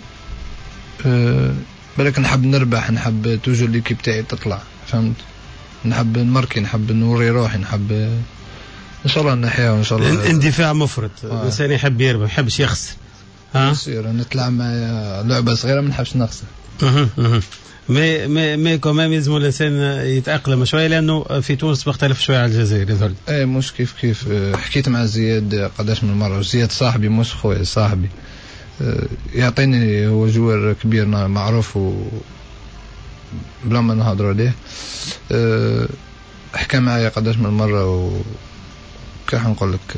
بالك نحب نربح، نحب توجو ليكيب تاعي تطلع، فهمت؟ نحب نمركي، نحب نوري روحي، نحب ان شاء الله نحيها وان شاء الله. اندفاع مفرط، الانسان آه. يحب يربح، ما يحبش يخسر. ها يصير نطلع مع لعبه صغيره ما نحبش نخسر. اها اها مي مي مي كمان لازم الانسان يتاقلم شويه، لانه في تونس مختلف شويه على الجزائر يظل. اي مش كيف كيف. حكيت مع زياد قداش من مره، زياد صاحبي مش خويا، صاحبي يعطيني، هو جوار كبير معروف و بلا ما نهضروا عليه. أه حكى معايا قداش من مرة، و كيف نقول لك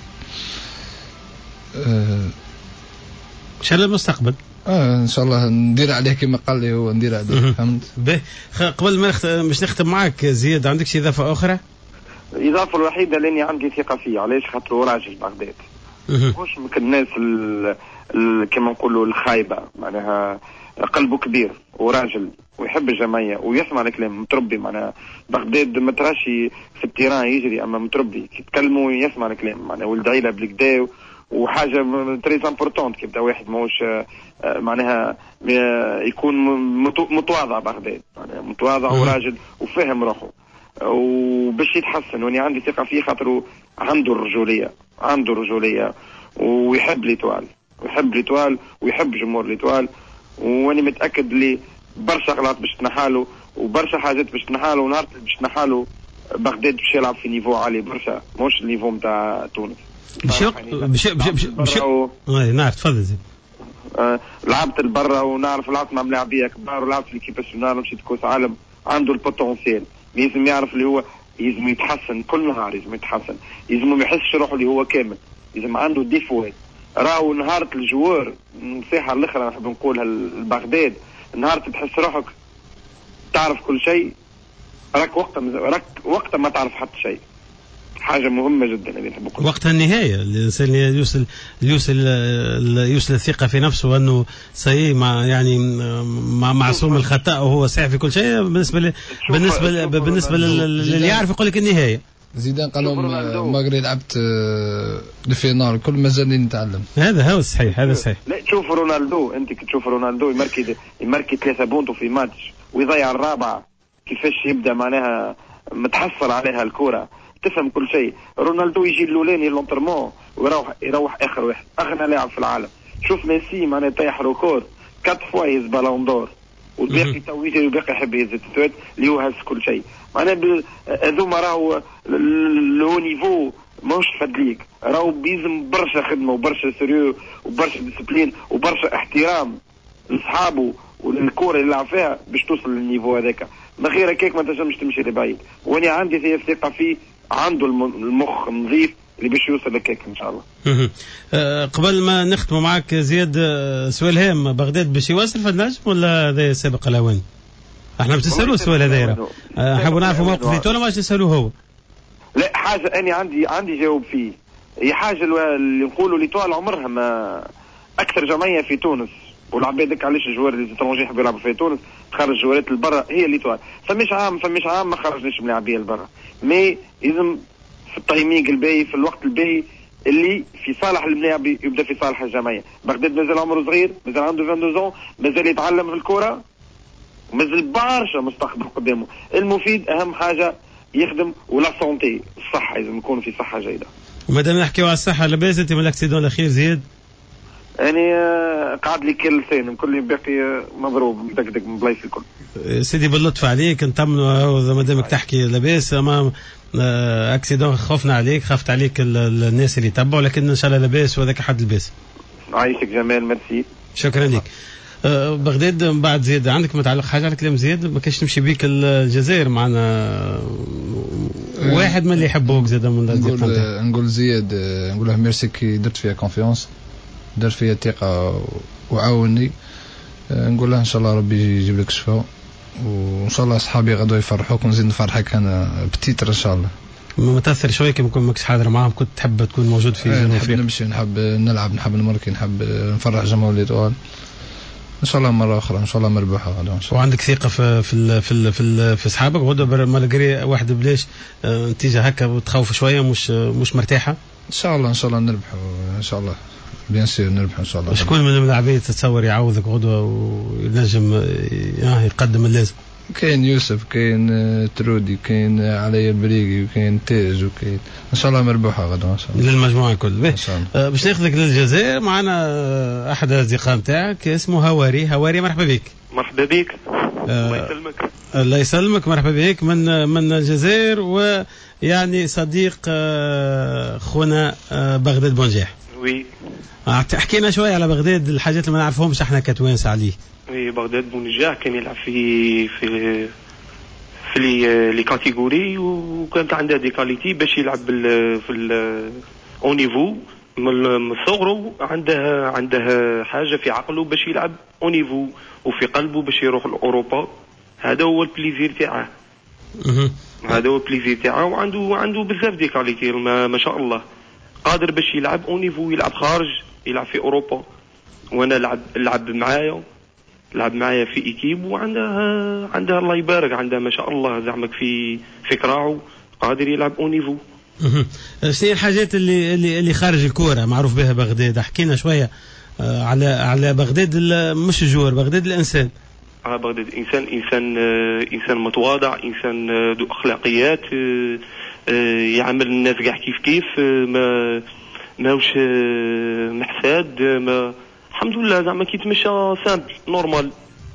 أه ان شاء الله المستقبل اه ان شاء الله ندير عليه كما قال لي هو، ندير عليه. فهمت؟ به قبل ما نخت... مش نختم معك زياد، عندك شي اضافه اخرى؟ الاضافه الوحيده اللي عندي ثقه فيه، علاش؟ خاطر هو راجل بغداد، مش من الناس ال... ال... كما نقولوا الخايبه، معناها قلبه كبير وراجل ويحب الجمعيه ويسمع الكلام، متربي معناها. بغداد ما تراشي في التيران يجري، اما متربي كي تكلموا يسمع الكلام، معناها ولد عيله بالكدا، وحاجه تري امبورطونت كي يبدا واحد ماهوش معناها يكون متواضع. بغداد معناها متواضع وراجل وفهم روحه وباش يتحسن، واني عندي ثقه فيه خاطر عنده الرجوليه، عنده الرجوليه ويحب ليتوال، ويحب ليتوال ويحب جمهور ليتوال. واني متاكد لي برشا غلط باش تنحالو وبرشا حاجات باش تنحالو، ونهار باش تنحالو بغداد باش يلعب في نيفو عالي برشا، مش النيفو نتاع تونس. باش باش باش باش اي نعم تفضل زين. آه لعبت البرا ونعرف لعبت مع ملاعبيه كبار، ولعبت في الكيب ناسيونال ومشيت كاس عالم. عنده البوتنسيال، لازم يعرف اللي هو لازم يتحسن كل نهار، لازم يتحسن، لازم ما يحسش روحه اللي هو كامل، لازم عنده ديفوات. راهو نهار الجوار نصيحه الاخرى نحب نقولها لبغداد، نهار تحس روحك تعرف كل شيء، راك وقت راك وقت ما تعرف حتى شيء. حاجه مهمه جدا اللي نحب نقول وقت النهايه الانسان يوصل يوصل يوصل الثقه في نفسه، وانه سي مع يعني مع معصوم الخطا وهو صحيح في كل شيء. بالنسبه ل... بالنسبه ل... بالنسبه للي يعرف يقول لك النهايه زيدان قال لهم ماغري لعبت الفينال كل مازال نتعلم. هذا هو الصحيح، هذا صحيح. لا تشوف رونالدو، انت تشوف رونالدو يماركي يماركي ثلاثة بونتو في ماتش ويضيع الرابعه، كيفاش يبدا معناها متحصل عليها الكره، تفهم كل شيء. رونالدو يجي الاولاني لونترمون ويروح يروح اخر واحد، اغنى لاعب في العالم. شوف ميسي معناها طيح ريكورد كات فوا يهز بالون دور، والباقي تو يجي والباقي يحب يهز التويت اللي هو هز كل شيء. معناها هذوما راهو لو نيفو ماهوش فدليك، راهو بيلزم برشا خدمه وبرشا سيريو وبرشا ديسبلين وبرشا احترام لاصحابه والكره اللي لعب فيها باش توصل للنيفو هذاك. من غير هكاك ما تنجمش تمشي لبعيد، وانا عندي في ثقه فيه، عنده المخ نظيف اللي باش يوصل لكاك ان شاء الله. أه قبل ما نختموا معك زياد، سؤال هام، بغداد باش يواصل في النجم ولا هذا سابق الاوان؟ احنا باش نسالوه السؤال هذايا، حابوا نعرفوا موقف ليتو ولا باش نسالوه هو؟ لا حاجه اني عندي عندي جاوب فيه، هي حاجه اللي نقولوا ليتوال عمرها ما اكثر جمعيه في تونس، والعباد علاش الجوار اللي يحبوا يلعبوا في تونس تخرج جوارات لبرا هي ليتوال. فمش عام فمش عام ما خرجناش ملاعبيه لبرا، مي لازم في التايمينغ الباهي، في الوقت الباهي اللي في صالح الملاعب يبدا في صالح الجمعيه. بغداد مازال عمره صغير، مازال عنده اثنين وعشرين مازال يتعلم في الكره، مازال برشا مستقبل قدامه. المفيد اهم حاجه يخدم، ولا سونتي الصحه، لازم يكون في صحه جيده. ومادام نحكيو على الصحه، لاباس انت من الاكسيدون الاخير زياد؟ يعني قعد لي كل لسان كل باقي مضروب مدقدق من بلايص الكل. سيدي باللطف عليك نطمنوا، ما دامك تحكي لاباس، ما اكسيدون خوفنا عليك، خافت عليك الناس اللي يتبعوا، لكن ان شاء الله لاباس وهذاك حد الباس. عايشك جمال، ميرسي. شكرا لك. أه بغداد من بعد زياد، عندك متعلق حاجه على كلام زياد؟ ما كاش تمشي بيك الجزائر معنا واحد من اللي يحبوك زاد من نقول نقول زياد، نقول له ميرسي كي درت فيها كونفيونس، درت فيها ثقه وعاوني. نقول له ان شاء الله ربي يجيب لك الشفاء، وان شاء الله اصحابي غدوه يفرحوك ونزيد نفرحك انا بتيتر ان شاء الله. ما تاثر شويه كي نكون ماكش حاضر معاهم، كنت تحب تكون موجود في جنوب افريقيا؟ نحب نمشي، نحب نلعب، نحب نمركي، نحب نفرح جمهور ليتوال ان شاء الله مره اخرى، ان شاء الله مربوحه غدا ان شاء الله. وعندك ثقه في في في في, في اصحابك غدا مالغري واحد بلاش نتيجه هكا وتخوف شويه، مش مش مرتاحه؟ ان شاء الله ان شاء الله نربحوا ان شاء الله، بيان سير نربحوا ان شاء الله. شكون من اللاعبين تتصور يعوضك غدوه وينجم يقدم اللازم؟ كاين يوسف، كاين ترودي، كاين علي البريقي، وكاين تاج، وكاين ان شاء الله مربوحه غدا ان شاء الله للمجموعه الكل. أه باش ناخذك للجزائر، معنا احد الاصدقاء نتاعك اسمه هواري. هواري مرحبا بك. مرحبا بك. أه الله يسلمك. الله يسلمك، مرحبا بك من من الجزائر، ويعني صديق أه خونا أه بغداد بونجيح. وي احكي لنا شويه على بغداد، الحاجات اللي ما نعرفهمش احنا كتوانسه عليه. وي بغداد بونجيح كان يلعب في في في لي لي كاتيجوري، وكانت عنده دي كاليتي باش يلعب في الاو نيفو من صغره. عنده عنده حاجه في عقله باش يلعب او نيفو، وفي قلبه باش يروح لاوروبا. هذا هو البليزير تاعه، هذا هو البليزير تاعه. وعنده عنده بزاف دي كاليتي ما, ما شاء الله، قادر باش يلعب او نيفو، يلعب خارج، يلعب في اوروبا. وانا لعب لعب معايا لعب معايا في ايكيب، وعندها عندها الله يبارك، عندها ما شاء الله زعمك في في كراعه قادر يلعب او نيفو. شنو الحاجات اللي اللي اللي خارج الكوره معروف بها بغداد؟ حكينا شويه على على بغداد، مش الجوار، بغداد الانسان. اه بغداد انسان انسان آه انسان متواضع، انسان آه ذو اخلاقيات، آه آه يعامل الناس كاع كيف كيف، آه ما ماهوش آه محساد، آه ما الحمد لله زعما كيتمشى سامبل نورمال،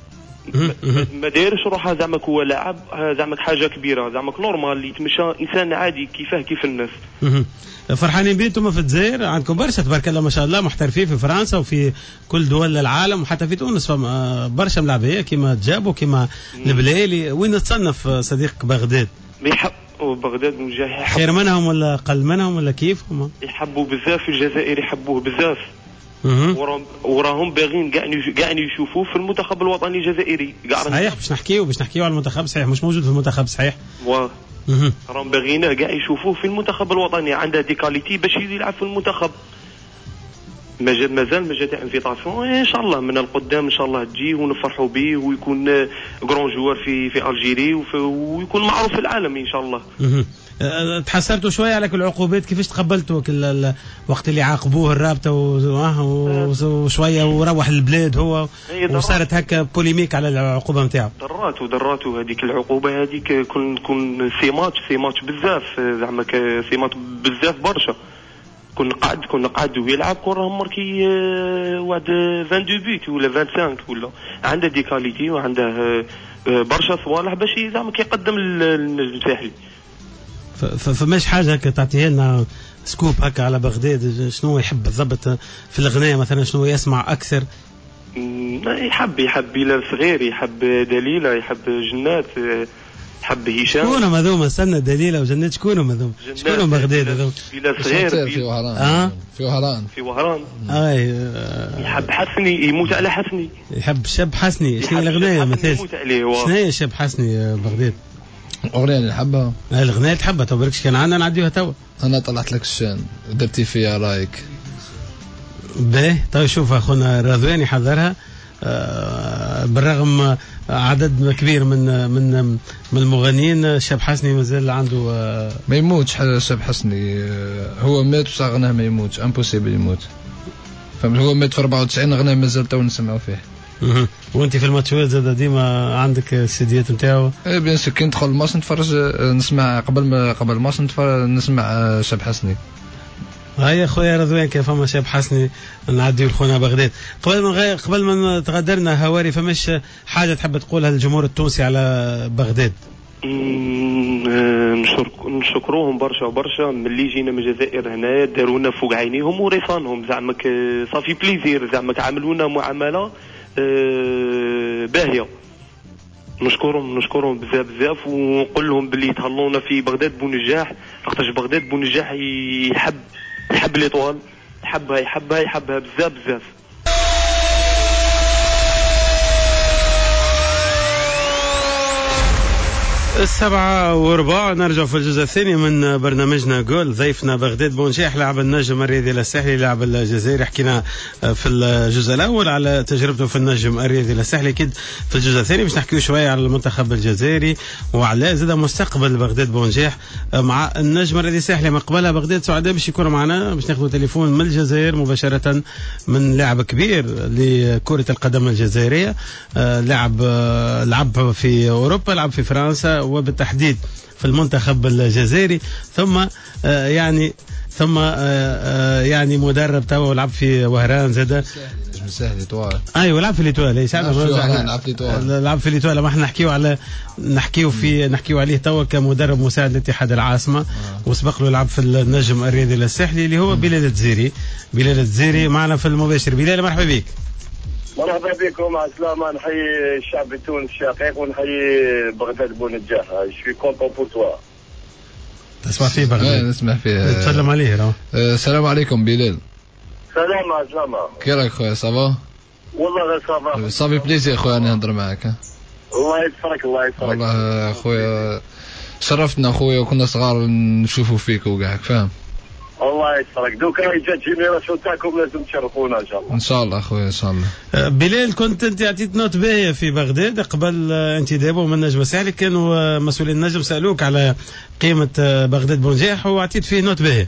ما دايرش روحها زعما هو لاعب زعما حاجه كبيره، زعما نورمال اللي يتمشى انسان عادي كيفاه كيف الناس. فرحانين بينتم في الجزائر؟ عندكم برشا تبارك الله ما شاء الله محترفين في فرنسا وفي كل دول العالم، وحتى في تونس برشا ملاعبيه كيما تجابوا كيما البليلي. وين تصنف صديق بغداد؟ بيحب بغداد مجاهد خير منهم ولا قل منهم ولا كيف هم؟ يحبوا بزاف في الجزائر، يحبوه بزاف، وراهم باغين كاع كاع يشوفوه في المنتخب الوطني الجزائري. صحيح، باش نحكيو باش نحكيو على المنتخب، صحيح مش موجود في المنتخب، صحيح. و راهم باغينه كاع يشوفوه في المنتخب الوطني، عنده دي كاليتي باش يلعب في المنتخب. مازال مازال ما جات انفيتاسيون، ان شاء الله من القدام ان شاء الله تجي ونفرحوا به، ويكون غران جوار في في الجيري، ويكون معروف في العالم ان شاء الله. تحسرتوا شويه على العقوبات، كيفاش تقبلتوا وقت اللي عاقبوه الرابطه وشويه وروح البلاد هو وصارت هكا بوليميك على العقوبه نتاعو؟ ضراتو ضراتو هذيك العقوبه هذيك كون كون سي ماتش سي ماتش بزاف زعما سي ماتش بزاف برشا. كنا قاعد كنا قاعد ويلعب كون راهم ماركي واحد اثنين وعشرين بيت ولا خمسة وعشرين ولا عنده دي كاليتي وعنده برشا صوالح باش زعما كيقدم للنجم الساحلي. فماش حاجه هكا تعطيها لنا سكوب هكا على بغداد، شنو يحب بالضبط في الغناء مثلا، شنو يسمع اكثر؟ يحب يحب بلال صغير، يحب دليله، يحب جنات، يحب هشام. شكونهم هذوما؟ استنى، دليله وجنات شكونهم هذوما؟ شكونهم بغداد هذوما؟ بلال صغير في وهران. اه في وهران في وهران اي يحب حسني، يموت على حسني. يحب شاب حسني. شنو الغنايه مثلا؟ شنو هي شاب حسني بغداد؟ الأغنية اللي نحبها الأغنية اللي تحبها تو بركش كان عندنا نعديوها توا. أنا طلعت لك الشان درتي فيها رايك باهي. طيب شوف أخونا رضوان يحضرها. آه بالرغم عدد كبير من من من المغنيين، شاب حسني مازال عنده آه ما يموتش. شاب حسني هو مات وصار غناه ما يموتش، امبوسيبل يموت. فهمت؟ هو مات في أربعة وتسعين، غناه مازال تو نسمعوا فيه. وانت في الماتشات زاد ديما عندك السيديات نتاعو؟ ايه بيان سور. كي ندخل الماتش نتفرج، نسمع قبل ما قبل الماتش نسمع شاب حسني. هيا خويا رضوان، كيف فما شاب حسني نعديو لخونا بغداد. قبل ما غير قبل ما تغادرنا هواري، فماش حاجه تحب تقولها للجمهور التونسي على بغداد؟ نشكروهم برشا برشا ملي جينا من الجزائر هنا، دارونا فوق عينيهم وريصانهم، زعما صافي بليزير، زعما عملونا معامله باهيه. نشكرهم نشكرهم بزاف بزاف، ونقول لهم باللي يتهلونا في بغداد بونجاح، خاطرش بغداد بونجاح يحب يحب ليطوال، يحبها يحبها يحبها بزاف بزاف. السبعة وربع نرجع في الجزء الثاني من برنامجنا جول. ضيفنا بغداد بونجاح لاعب النجم الرياضي الساحلي لاعب الجزائري. حكينا في الجزء الأول على تجربته في النجم الرياضي الساحلي. أكيد في الجزء الثاني باش نحكيو شوية على المنتخب الجزائري وعلى زاد مستقبل بغداد بونجاح مع النجم الرياضي الساحلي. من قبلها بغداد سعداء باش يكونوا معنا، باش ناخذوا تليفون من الجزائر مباشرة من لاعب كبير لكرة القدم الجزائرية، لاعب لعب في أوروبا، لعب في فرنسا وبالتحديد في المنتخب الجزائري، ثم آه يعني ثم آه آه يعني مدرب توا ولعب في وهران زاد. نجم سهل ليتوال. ايوه لعب في ليتوال. لعب في ليتوال. لعب في ليتوال. ما احنا نحكيو على نحكيو في نحكيو عليه توا كمدرب مساعد لاتحاد العاصمه. آه. وسبق له لعب في النجم الرياضي الساحلي اللي هو بلال التزيري. بلال التزيري معنا في المباشر. بلال مرحبا بك. مرحبا بكم، مع السلامة. نحيي الشعب التونسي الشقيق ونحيي بغداد بونجاح. شوي كونتون بور توا. تسمع فيه بغداد؟ نسمع فيه. تسلم عليه راه. السلام عليكم بلال. سلام، مع السلامة. كي راك خويا؟ صافا؟ والله غير صافا. صافي بليزير خويا نهضر معاك. الله يسفرك الله يسفرك. والله خويا شرفتنا خويا، وكنا صغار نشوفوا فيك وكاعك فاهم. الله يسفرك. دوك راهي جات جينيراسيون تاعكم لازم تشرفونا ان شاء الله. ان شاء الله خويا ان شاء الله. بلال، كنت انت عطيت نوت باهيه في بغداد قبل انتدابه من النجم الساحلي، كانوا مسؤولين النجم سالوك على قيمه بغداد بونجاح وعطيت فيه نوت باهيه.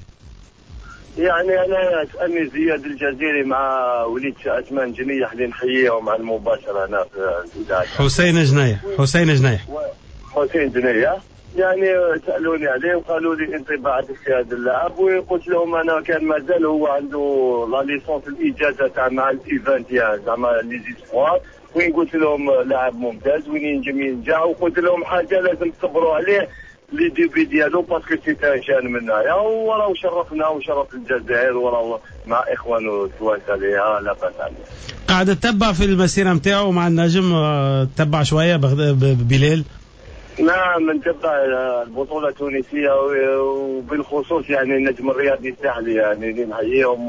يعني انا اسالني زياد الجزيري مع وليد ازمان جنيح اللي نحييهم على المباشره هنا في الاذاعه. حسين جنيح. حسين جنيح. حسين جنيح. يعني سالوني عليه وقالوا لي انطباعاتك في هذا اللاعب، وقلت لهم انا كان مازال هو عنده لا ليسونس الاجازه تاع مع الايفنتيا زعما لي زيسبوار، وين قلت لهم لاعب ممتاز وين ينجم ينجح، وقلت لهم حاجه لازم تصبروا عليه لي ديبي ديالو باسكو سي ان شان منايا، وراه شرفنا وشرف الجزائر وراه مع اخوانه التوانسه اللي لا باس عليه. قاعد تتبع في المسيره نتاعو مع النجم، تتبع شويه بلال؟ نعم نتبع البطولة التونسية وبالخصوص يعني النجم الرياضي الساحلي، يعني اللي نحييهم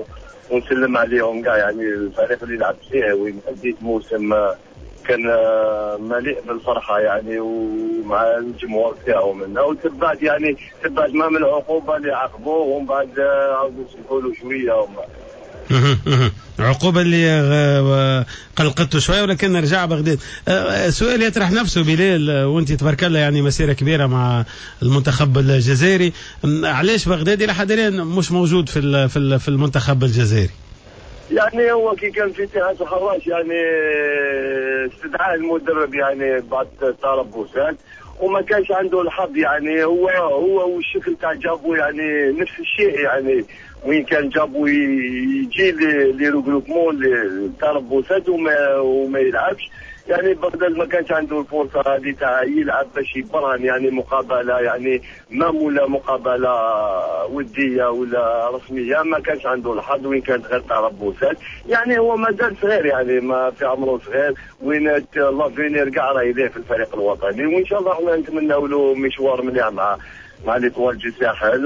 ونسلم عليهم كاع، يعني الفريق اللي لعب فيه وين أديت موسم كان مليء بالفرحة يعني ومع الجمهور تاعو منا، وتبعت يعني تبعت ما من العقوبة اللي عاقبوه ومن بعد عاودوا يقولوا شوية ومن عقوبة اللي قلقته شوية، ولكن رجع بغداد. سؤال يطرح نفسه بلال، وانت تبارك الله يعني مسيرة كبيرة مع المنتخب الجزائري، علاش بغداد إلى حد الآن مش موجود في في المنتخب الجزائري؟ يعني هو كي كان في اتحاد الحراش يعني استدعاء المدرب يعني بعد تربصات وما كانش عنده الحظ، يعني هو هو والشكل تاع جابو يعني نفس الشيء، يعني وين كان جابو يجي لي روغروبمون للتربصات وما وما يلعبش، يعني بغداد ما كانش عنده الفرصه هذه تاع يلعب باش يبرهن يعني مقابله يعني مام ولا مقابله وديه ولا رسميه، ما كانش عنده الحظ وين كانت غير تربصات، يعني هو مازال صغير يعني ما في عمره صغير، وين لافينير كاع راه يليه في الفريق الوطني، وان شاء الله احنا نتمناو له مشوار مليح مع مع ليطوال دو ساحل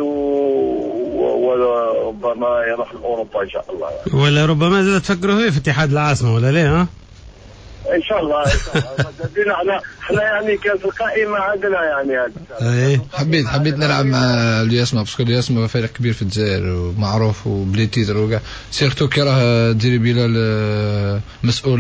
وربما يروح لاوروبا ان شاء الله يعني. ولا ربما زاد تفكروا في اتحاد العاصمه ولا لا؟ ها ان شاء الله ان شاء الله احنا احنا يعني كان في القائمه عندنا يعني هذا. حبيت حبيت نلعب مع الياسما باسكو الياسما فريق كبير في الجزائر ومعروف وبلي تيتر وكاع، سيرتو كي راه ديري بلال مسؤول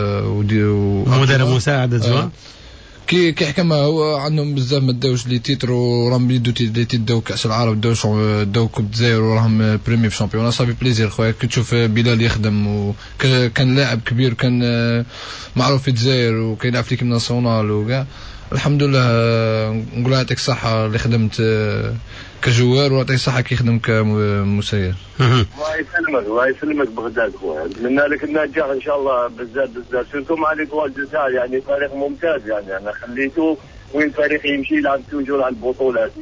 مدرب مساعد زوا كي كي حكم هو عندهم بزاف ما داوش لي تيتر وراهم يدو لي تيدو كاس العرب داو داو كوب الجزائر وراهم بريمي في الشامبيون، صافي بليزير خويا كي تشوف بلال يخدم وكان لاعب كبير وكان معروف في الجزائر وكيلعب في ليكيب ناسيونال وكاع. الحمد لله نقول يعطيك الصحة اللي خدمت كجوار ويعطيك الصحة كي خدم كمسير. الله يسلمك الله يسلمك بغداد خويا، نتمنى لك النجاح ان شاء الله بزاف بزاف، سيرتو مع ليطوال دو ساحل يعني فريق ممتاز، يعني انا خليته وين فريق يمشي يلعب توجور على البطولات.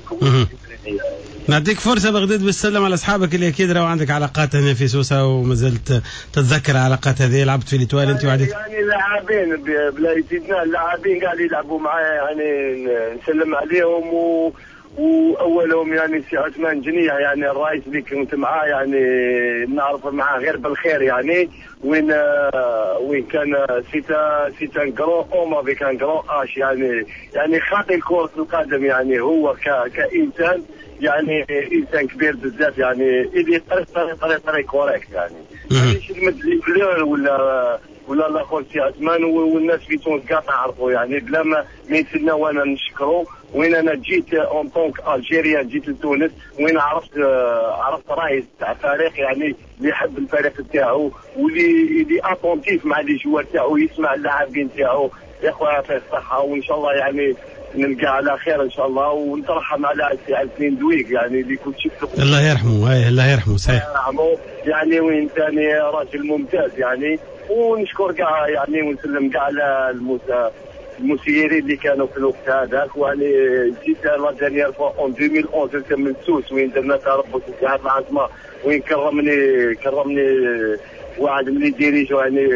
نعطيك فرصة بغداد بالسلام على أصحابك اللي أكيد راهو عندك علاقات هنا في سوسة ومازلت تتذكر العلاقات هذه، لعبت في ليتوال أنت وعدت يعني لاعبين بلا يزيدنا اللاعبين قاعد يلعبوا معايا يعني نسلم عليهم و واولهم يعني سي عثمان جنيح يعني الرئيس اللي كنت معاه يعني نعرف معاه غير بالخير، يعني وين وين كان سيتا سيتا ان كرون اوم افيك ان كرون اش، يعني يعني خاطي كرة القدم، يعني هو ك كانسان يعني انسان كبير بزاف، يعني اللي طريق طريق طريق طريق كوريكت يعني ماشي المدلي فلور ولا ولا الاخر سي عثمان والناس في تونس كاع تعرفوا، يعني بلا ما يسلنا وانا نشكرو وين انا جيت اون طونك الجيريان جيت لتونس وين عرفت عرفت رئيس تاع فريق يعني اللي يحب الفريق تاعو واللي اللي اتونتيف مع لي جوار تاعو يسمع اللاعبين تاعو، يا خويا يعطيه الصحه وان شاء الله يعني نلقى على خير ان شاء الله، ونترحم على سي عزمين دويك يعني اللي كنت شفته الله يرحمه. هاي الله يرحمه صحيح يعني وين ثاني راجل ممتاز يعني، ونشكر كاع يعني ونسلم كاع على الموسى المسيرين اللي كانوا في الوقت هذاك، ويعني جيت لا دانيير فوا اون ألفين وأحد عشر من سوس وين درنا تربص في اتحاد العاصمه وين كرمني كرمني واحد من الديريج يعني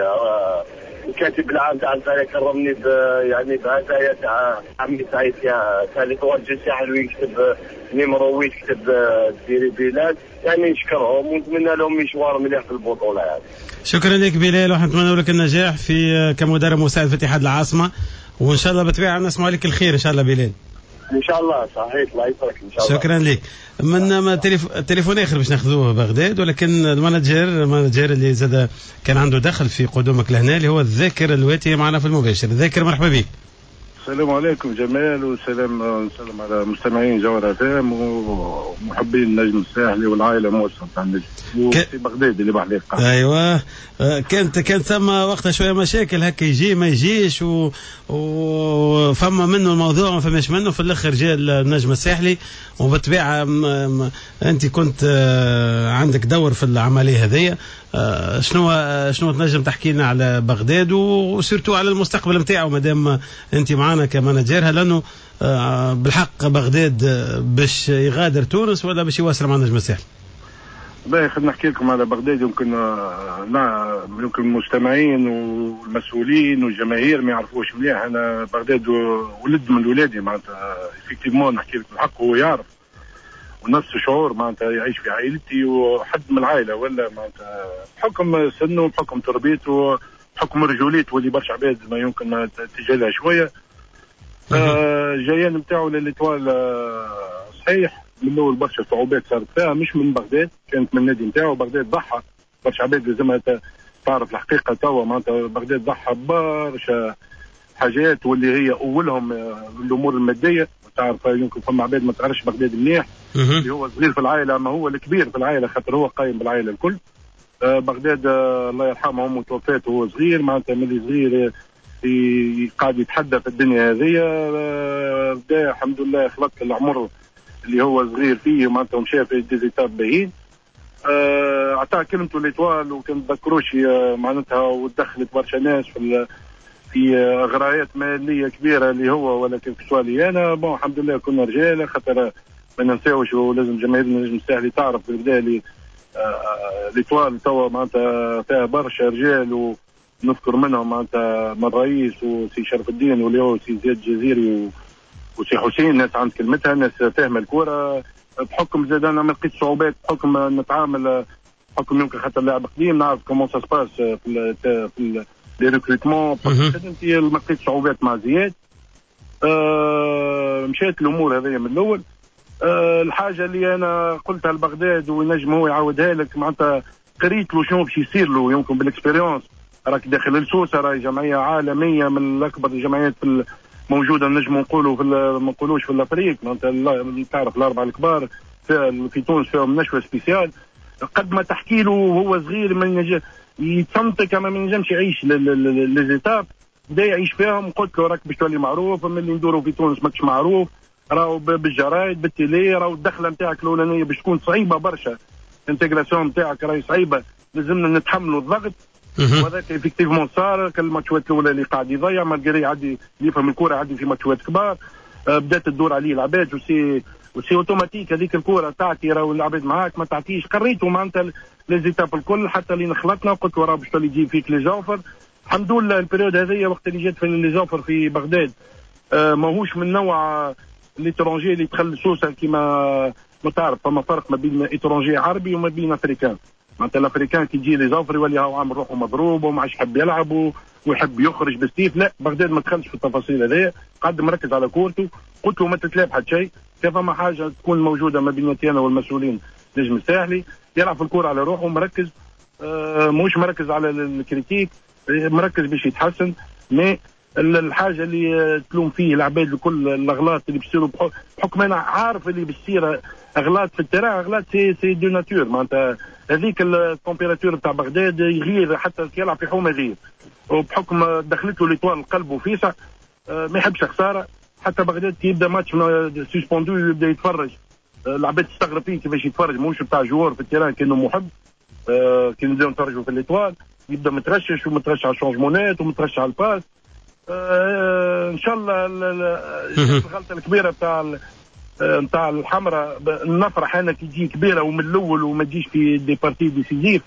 الكاتب العام تاع الفريق كرمني ب يعني بهدايا تاع عمي سعيد تاع ليطوال دو ساحل وين كتب نيمرو ويت كتب ديري بلاد، يعني نشكرهم ونتمنى لهم مشوار مليح في البطوله يعني. شكرا لك بلال ونتمنى لك النجاح في كمدرب مساعد في اتحاد العاصمه، وان شاء الله بالطبيعه نسمع لك الخير ان شاء الله بلال. ان شاء الله صحيح الله يسعدك ان شاء الله. شكرا لك. من تليف... تليفون اخر باش ناخذوه بغداد، ولكن المانجر المانجر اللي زاد كان عنده دخل في قدومك لهنا اللي هو الذاكر الواتي معنا في المباشر. الذاكر مرحبا بك. السلام عليكم جمال، وسلام نسلم على مستمعين جوهر فام ومحبين النجم الساحلي والعائله موسعه تاع النجم وفي ك... بغداد اللي بحليق. ايوه كانت كانت ثم وقتها شويه مشاكل هكا يجي ما يجيش و... وفما منه الموضوع ما فماش منه، في الاخر جاء النجم الساحلي وبالطبيعه م... م... انت كنت عندك دور في العمليه هذيا. شنو شنو تنجم تحكي لنا على بغداد وسيرتو على المستقبل نتاعو مادام انت معنا كمانجيرها، لانه بالحق بغداد باش يغادر تونس ولا باش يواصل مع النجم الساحلي؟ باهي خلينا نحكي لكم على بغداد، يمكن لا يمكن المستمعين والمسؤولين والجماهير ما يعرفوش مليح. انا بغداد ولد من ولادي معناتها افكتيفمون نحكي لكم الحق، هو يعرف ونفس الشعور معناتها يعيش في عائلتي وحد من العائله، ولا معناتها بحكم سنه بحكم تربيته بحكم رجوليته واللي برشا عباد ما يمكن ما تجاهلها شويه. آه جايين نتاعو للإطوال آه صحيح من الاول برشا صعوبات صارت فيها، مش من بغداد، كانت من النادي نتاعو. بغداد ضحى برشا عباد لازمها تعرف الحقيقه توا، معناتها بغداد ضحى برشا حاجات، واللي هي اولهم الامور الماديه. تعرف يمكن فما عباد ما تعرفش بغداد مليح، اللي هو صغير في العائله اما هو الكبير في العائله، خاطر هو قايم بالعائله الكل. آه بغداد آه الله يرحمه امه توفات وهو صغير، معناتها ملي صغير آه قاعد يتحدى في الدنيا هذه. آه بدا الحمد لله خلق العمر اللي هو صغير فيه، معناتها مشى في ديزيتاب باهين. آه عطاه كلمته ليتوال وكان تذكروش آه معناتها، ودخلت برشا ناس في في غرايات ماليه كبيره اللي هو، ولكن في سؤالي انا بون الحمد لله كنا رجال، خاطر ما ننساوش ولازم جماهير النجم الساحلي تعرف بالبدايه اللي ليتوال توا معناتها فيها برشا رجال، ونذكر منهم معناتها من الرئيس وسي شرف الدين واللي هو سي زياد الجزيري وسي حسين، ناس عند كلمتها، ناس فاهمه الكوره. بحكم زاد انا ما لقيت صعوبات، بحكم نتعامل، بحكم يمكن حتى اللاعب قديم نعرف كومون سا سباس في ال في لي ريكروتمون، خدمتي ما لقيت صعوبات مع زياد. أه مشيت الامور هذه من الاول. أه الحاجه اللي انا قلتها لبغداد ونجم هو يعاودها لك، معناتها قريت له شنو باش يصير له، يمكن بالاكسبيريونس راك داخل السوسه، راهي جمعيه عالميه من اكبر الجمعيات في موجوده، نجم نقولوا في ما نقولوش في الافريق، معناتها تعرف الاربعه الكبار في, في تونس فيهم نشوه سبيسيال. قد ما تحكي له وهو صغير من يتصنتك اما ما ينجمش يعيش لي زيتاب، بدا يعيش فيهم. قلت له راك باش تولي معروف، من اللي ندوروا في تونس ماكش معروف، راهو بالجرايد بالتيلي، راهو الدخله نتاعك الاولانيه باش تكون صعيبه برشا، الانتجراسيون نتاعك راهي صعيبه، لازمنا نتحملوا الضغط. وهذاك افكتيفمون صار الماتشات الاولى اللي قاعد يضيع، مالغري يعدي يفهم الكوره، يعدي في ماتشات كبار. أه بدات تدور عليه العباد، وسي وسي اوتوماتيك هذيك الكوره تعطي، راهو العباد معاك ما تعطيش. قريته معناتها لي زيتاب الكل، حتى اللي نخلطنا قلت له راه باش تولي تجيب فيك لي زوفر. الحمد لله البريود هذه وقت اللي جات في لي زوفر في بغداد أه ماهوش من نوع ليترونجي اللي دخل سوسه كيما ما تعرف، فما فرق ما بين ايترونجي عربي وما بين افريكان. معناتها الافريكان كي يجي لي زوفر يولي هاو عامل روحه مضروب وما عادش يحب يلعب ويحب يخرج بالسيف. لا بغداد ما دخلش في التفاصيل هذيا، قعد مركز على كورته. قلت له ما تتلعب حد شيء، كيف ما حاجه تكون موجوده ما بينتي انا والمسؤولين نجم الساحلي، يلعب في الكوره على روحه مركز، آه مش مركز على الكريتيك، مركز باش يتحسن. مي الحاجه اللي تلوم فيه العباد الكل الاغلاط اللي بيصيروا، بحكم انا عارف اللي بيصير اغلاط في التيران، اغلاط سي سي دو ناتور، معناتها هذيك التمبيراتور بتاع بغداد يغير حتى يلعب في حومه ذي، وبحكم دخلت له ليطوال القلب وفيسع أه ما يحبش خساره. حتى بغداد كي يبدا ماتش سسبوندو يبدا يتفرج، أه العباد تستغرب فيه كيفاش يتفرج، ماهوش بتاع جوار في التيران كانه محب. أه كي نبداو نتفرجوا في ليطوال يبدا مترشش ومترشح على الشونجمونات ومترشح على الباس. أه ان شاء الله الغلطه الكبيره بتاع نتاع الحمراء نفرح انا كي تجي كبيره ومن الاول وما تجيش في دي بارتي ديسيزيف.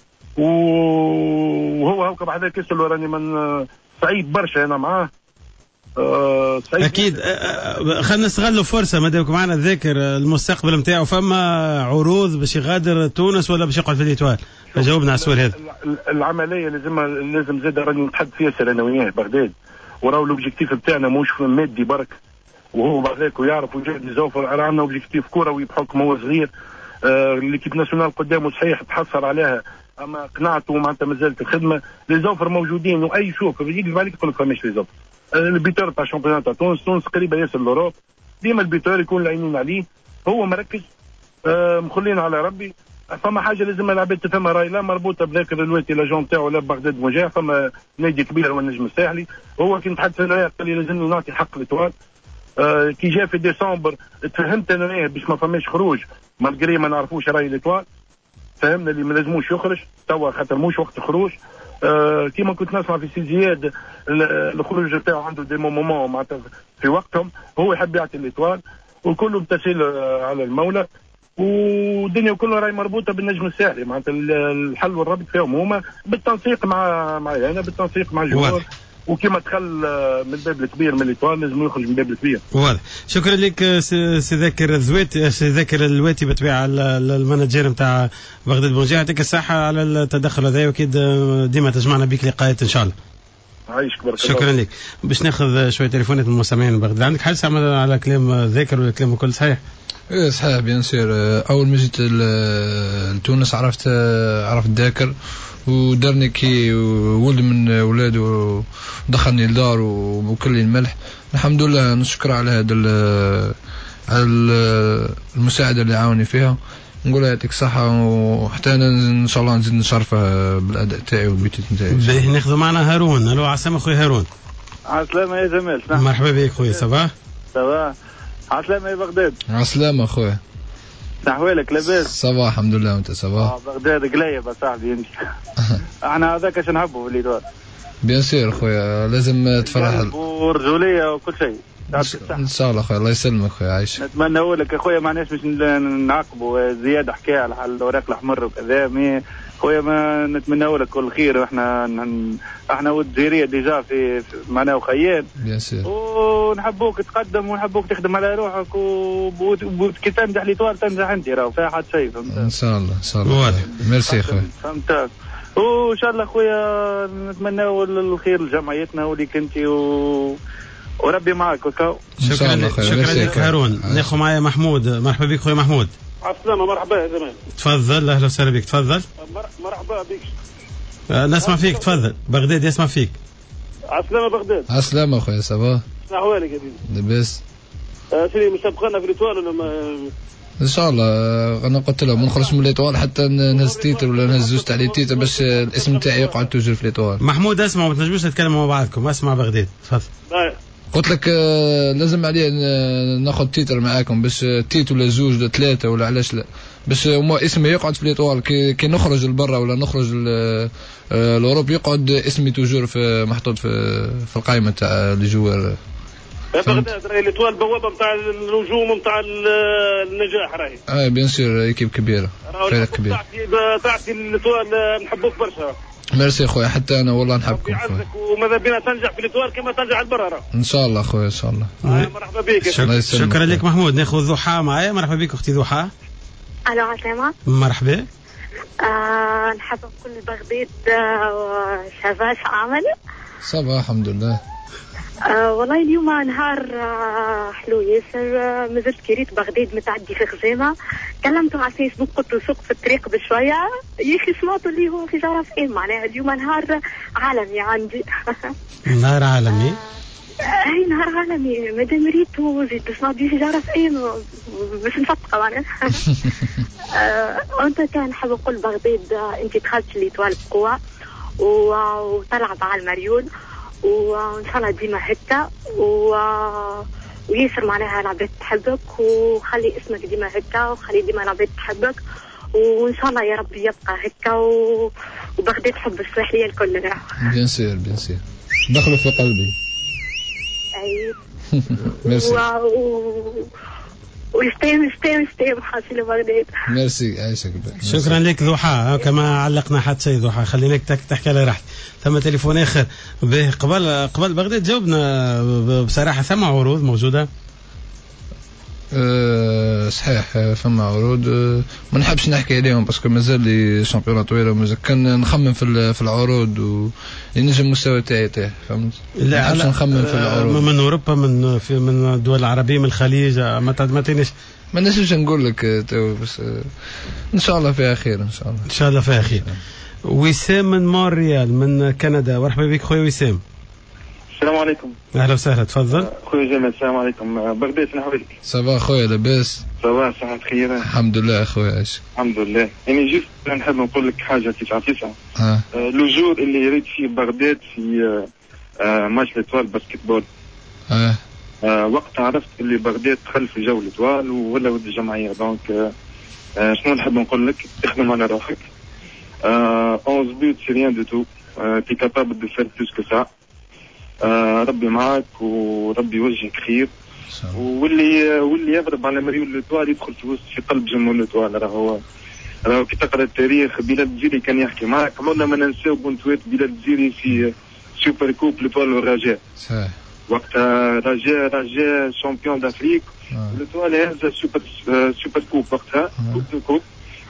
وهو هوكا بعد كاس راني من سعيد برشا انا معاه. أه اكيد. أه خلينا نستغلوا فرصه ما دامك معنا ذاكر المستقبل نتاعو، فما عروض باش يغادر تونس ولا باش يقعد في الإيطوال؟ جاوبنا على السؤال هذا. العمليه لازم لازم زاد راني نتحدث فيها انا وياه بغداد، وراو الاوبجيكتيف نتاعنا مش مادي برك، وهو بعدك ويعرف وجاد زوفر. راه عندنا اوبجيكتيف كروي بحكم هو صغير. آه ليكيب ناسيونال قدامه صحيح تحصل عليها، اما قناعته معناتها مازالت الخدمه. لي زوفر موجودين، واي شوف يجي بالك يقول لك فماش لي زوفر. آه البيتور تاع الشامبيونات تاع تونس، تونس قريبه ياسر لوروب، ديما البيتور يكون العينين عليه، هو مركز آه مخلين على ربي. فما حاجه لازم العباد تفهمها، راهي لا مربوطه بذاك الوقت لاجون تاعو لا بغداد مجاه، فما نادي كبير هو النجم الساحلي. هو كي نتحدث انا قال لي لازمني نعطي حق ليطوال. آه كي جاء في ديسمبر تفهمت انا باش ما فماش خروج، مالغري ما نعرفوش راهي ليطوال، فهمنا اللي ما لازموش يخرج توا خاطر موش وقت الخروج. آه كيما كنت نسمع في سي زياد الخروج تاعو عنده دي مومون معناتها في وقتهم، هو يحب يعطي ليطوال وكله بتسهيل على المولى، والدنيا كلها راهي مربوطه بالنجم الساحلي. معناتها الحل والربط فيهم هما بالتنسيق مع معي انا، بالتنسيق مع الجمهور، وكما دخل من الباب الكبير من ليطوال لازم يخرج من الباب الكبير. واضح. شكرا لك سي ذاكر الزويتي، سي ذاكر الواتي بطبيعه المانجير نتاع بغداد بونجيه. يعطيك الصحه على التدخل هذا، واكيد ديما تجمعنا بك لقاءات ان شاء الله. عايشك بارك الله. شكرا لك. باش ناخذ شويه تليفونات من المستمعين بغداد. عندك حاجه تعمل على كلام ذاكر ولا كلام الكل صحيح؟ ايه صحيح بيان سير. اول ما جيت لتونس عرفت عرفت ذاكر ودرني كي ولد من اولاده ودخلني لدار وكل لي الملح. الحمد لله نشكر على هذا على المساعده اللي عاوني فيها. نقول يعطيك الصحة وحتى أنا إن شاء الله نزيد نشرفه بالأداء تاعي والبيت نتاعي. باهي ناخذ معنا هارون. ألو عسلامة خويا هارون. عسلامة يا جمال. مرحبا بك خويا. صباح. صباح. عسلامة يا بغداد. عسلامة خويا. نحوالك لاباس؟ صباح الحمد لله وأنت صباح؟ آه بغداد قليب صاحبي أنت. احنا هذاك اش نحبه في الإدوار. بيان سير خويا لازم تفرح. ورجولية وكل شيء. ان شاء الله خويا الله يسلمك خويا عايش. نتمنى لك خويا معناش باش نعاقبوا زياده حكايه على الاوراق الاحمر وكذا مي خويا ما نتمنى لك كل خير. احنا احنا والجزائريه ديجا في معناه وخيال بيان سير ونحبوك تقدم ونحبوك تخدم على روحك وكي تنجح ليتوال تنجح انت راهو فيها حد شيء فهمت. ان شاء الله ان شاء الله ميرسي خويا فهمتك. وان شاء الله خويا نتمنى الخير لجمعيتنا وليك انت و وربي معك وكاو. شكرا لك شكرا لك هارون. ناخذ معايا محمود. مرحبا بك خويا محمود. عسلامة. مرحبا يا زمان. تفضل اهلا وسهلا بك. تفضل. مرحبا بك. آه نسمع فيك. تفضل. بغداد يسمع فيك. عسلامة بغداد. عسلامة خويا صباح. شنو احوالك يا بيبي؟ لاباس. آه سيدي مسابقنا في الإطوال ولا ما؟ ان شاء الله. انا قلت لهم ما نخرجش من الإطوال حتى نهز تيتر ولا نهز زوج تاع لي تيتر باش الاسم تاعي يقعد توجور في الإطوال. محمود اسمع ما تنجموش تتكلموا مع بعضكم. اسمع بغداد. تفضل. قلت لك لازم عليه ناخذ تيتر معاكم باش تيت ولا زوج ولا ثلاثه ولا علاش لا باش اسمي يقعد في الإطوال كي, كي نخرج لبرا ولا نخرج لأوروب يقعد اسمي توجور في محطوط في في القائمه تاع الجوار. بغداد راهي الإطوال بوابه نتاع النجوم نتاع النجاح راهي. اه بيان سور ايكيب كبيره فريق كبير. تعطي الإطوال نحبوك برشا. ميرسي خويا حتى انا والله نحبكم خويا وماذا بينا تنجح في الإطوال كما تنجح البرا. ان شاء الله خويا ان شاء الله. آه مرحبا بك. شكرا, شكرا لك محمود. ناخذ ضحى معايا. مرحبا بك اختي ضحى. الو عسلامة. مرحبا. آه نحب نقول بغداد شباب عامل. صباح الحمد لله. آه والله اليوم نهار آه حلو ياسر. آه مازلت كريت بغداد متعدي في خزامة. كلمته على فيسبوك قلت له سوق في الطريق بشوية يا أخي سمعتوا اللي هو في جرف إيه معناها اليوم نهار عالمي عندي. نهار عالمي. أي نهار عالمي مادام ريتو زيد تسمع في جرف إيه باش نفطقة معناها. أنت كان نحب نقول بغداد أنت دخلت الإطوال بقوة وطلع على المريول وإن شاء الله ديما هكا و وياسر معناها العباد تحبك وخلي اسمك ديما هكا وخلي ديما العباد تحبك وإن شاء الله يا ربي يبقى هكا و... وبغداد تحب الساحلية الكل راهو. بيان سير بيان سير دخلوا في قلبي. أي. ميرسي. و... ويستيم يستيم يستيم حاصل بغداد. ميرسي عايشك. شكرا لك ضحى. كما علقنا حتى شيء ضحى خليناك تحكي على راحتك. ثم تليفون اخر به قبل قبل بغداد جاوبنا بصراحه. ثم عروض موجوده. أه صحيح فما عروض. أه ما نحبش نحكي عليهم باسكو مازال لي شامبيون طويله ومازال كان نخمم في في العروض ونجم المستوى تاعي تاعي فهمت. لا ما نحبش نخمم في العروض من اوروبا من في من الدول العربيه من الخليج ما ما تنش ما نجمش نقول لك تو بس ان شاء الله فيها خير ان شاء الله ان شاء الله فيها خير. وسام من مونريال من كندا. مرحبا بك خويا وسام. السلام عليكم. اهلا وسهلا. تفضل خويا جمال. السلام عليكم. بغداد شنو احوالك؟ صباح خويا لاباس. صباح صحة خير. الحمد لله اخويا عايش. الحمد لله. يعني جيت نحب نقول لك حاجه تسعة تسعة. اه لو جور اللي ريت فيه بغداد في آه ماتش الإطوال باسكتبول. اه, آه وقت عرفت اللي بغداد دخل في جو الإطوال ولا ود الجمعيه. دونك آه شنو نحب نقول لك اخدم على روحك. آه onze buts c'est rien du tout. آه tu es capable de faire plus que ça. آه ربي معك وربي يوجهك خير. واللي واللي يضرب على مريول الإطوال يدخل في وسط في قلب جمهور الإطوال. راهو راهو كي تقرا التاريخ بلال الجزيري كان يحكي معك. عمرنا ما ننساو بونتوات بلال الجزيري في سوبر كوب الإطوال والرجاء. صحيح. وقتها رجاء رجاء شامبيون دافريك. الإطوال هذا سوبر سوبر كوب وقتها كوب دو كوب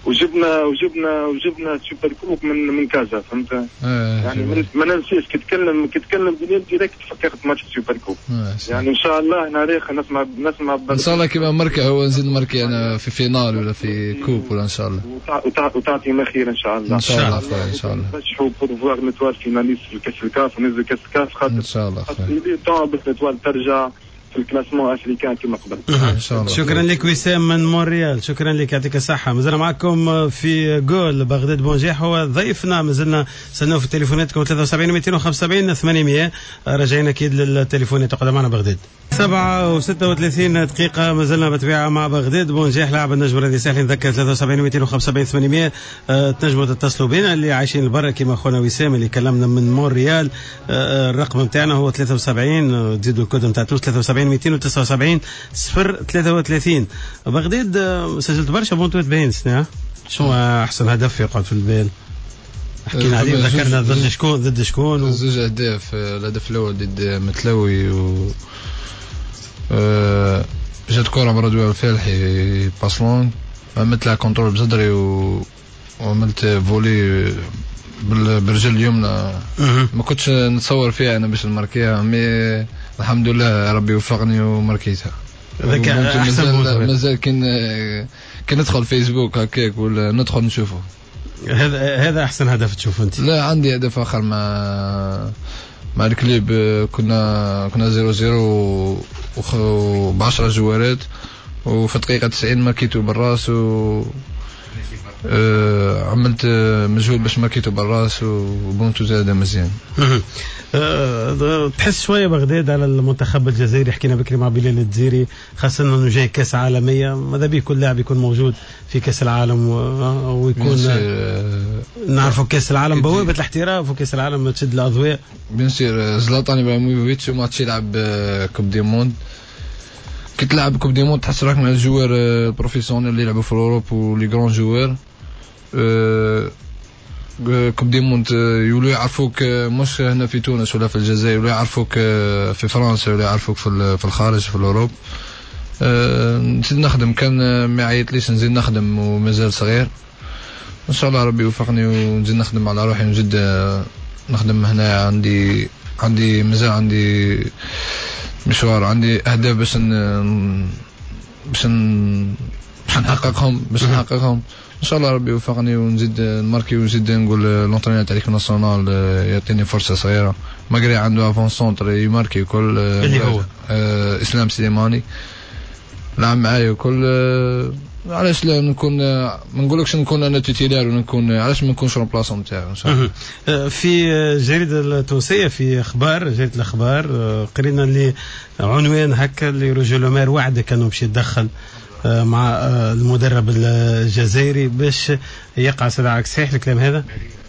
وجبنا وجبنا وجبنا سوبر كوب من من كازا فهمت. آه يعني من ما ننسيش كتكلم كتكلم ديريكت فكرت ماتش سوبر كوب. آه يعني ان شاء الله ناريخ نسمع نسمع ان شاء الله كيما مركي هو نزيد مركي انا في فينال ولا في كوب ولا ان شاء الله وتعطي ما خير ان شاء الله. ان شاء الله خويا ان شاء الله نرشحوا بور نتوال فيناليست في كاس الكاف وننزل كاس الكاف خاطر ان شاء الله خويا باش نتوال ترجع في الكلاسمون افريكان كما قبل. ان شاء الله. شكرا لك وسام من مونريال، شكرا لك يعطيك الصحه. مازال معكم في جول بغداد بونجيح، هو ضيفنا. مازلنا استناو في تليفوناتكم ثلاثة وسبعين مئتين وخمسة وسبعين ثمانمئة. راجعين اكيد للتليفونات تقعد معنا بغداد. سبعة وستة وثلاثين دقيقة مازلنا بطبيعة مع بغداد بونجيح لاعب النجم الرياضي الساحلي. نذكر ثلاثة وسبعين مئتين وخمسة وسبعين ثمانمئة. أه تنجموا تتصلوا بنا اللي عايشين البرا كما خونا وسام اللي كلمنا من مونريال. أه الرقم نتاعنا هو ثلاثة وسبعين، تزيدوا الكود نتاع توس ثلاثة وسبعين مئتين وتسعة وسبعين صفر ثلاثة وثلاثين. بغداد سجلت برشا بونتوات باين سنة. شو احسن هدف يقعد في البال؟ حكينا عليه ذكرنا ضد شكون ضد شكون زوج اهداف. الهدف الاول ضد متلوي و أه جات كرة من رضوان الفالحي باسلونج، عملت لها كنترول بصدري و... وعملت فولي بالرجل اليمنى. ما كنتش نتصور فيها انا باش نماركيها، مي الحمد لله ربي وفقني وماركيتها. هذاك احسن. مازال كي كي ندخل فيسبوك هكاك ولا ندخل نشوفه. هذا هذا احسن هدف تشوف انت؟ لا عندي هدف اخر مع مع الكليب. كنا كنا زيرو زيرو وبعشرة جوارات، وفي دقيقة تسعين ماركيتو بالراس و أه عملت مجهود باش ماركيتو بالراس وبونتو زاد مزيان. أه تحس شويه بغداد على المنتخب الجزائري؟ حكينا بكري مع بلال الجزيري، خاصه انه جاي كاس عالميه، ماذا بيه كل لاعب يكون موجود في كاس العالم ويكون نعرفوا كاس العالم بوابه الاحتراف، وكاس العالم تشد الاضواء. بيان سير زلاتان ابراهيموفيتش ما تشي يلعب كوب دي موند. كي تلعب كوب دي موند تحس راك مع الجوار البروفيسيونيل اللي يلعبوا في الاوروب ولي غران جوار. كوب دي موند يولوا يعرفوك مش هنا في تونس ولا في الجزائر، يولوا يعرفوك في فرنسا ولا يعرفوك في في الخارج في الاوروب. نزيد نخدم، كان ما عيطليش نزيد نخدم ومازال صغير. ان شاء الله ربي يوفقني ونزيد نخدم على روحي ونزيد نخدم هنا. عندي عندي مازال عندي مشوار، عندي اهداف باش باش باش نحققهم باش نحققهم ان شاء الله ربي يوفقني ونزيد نماركي ونزيد نقول لونترينور تاع ليكيب ناسيونال يعطيني فرصه صغيره. ماغري عنده افون سونتر يماركي وكل اللي هو آه اسلام سليماني لعب معايا وكل. آه علاش لا نكون ما نقولكش نكون انا تيتيلار ونكون علاش ما نكونش رومبلاسون نتاعو ان شاء الله. في الجريده التونسيه في اخبار جريده الاخبار قرينا اللي عنوان هكا اللي روجي لومير وعدك انه باش يتدخل مع المدرب الجزائري باش يقع صراع صحيح الكلام هذا؟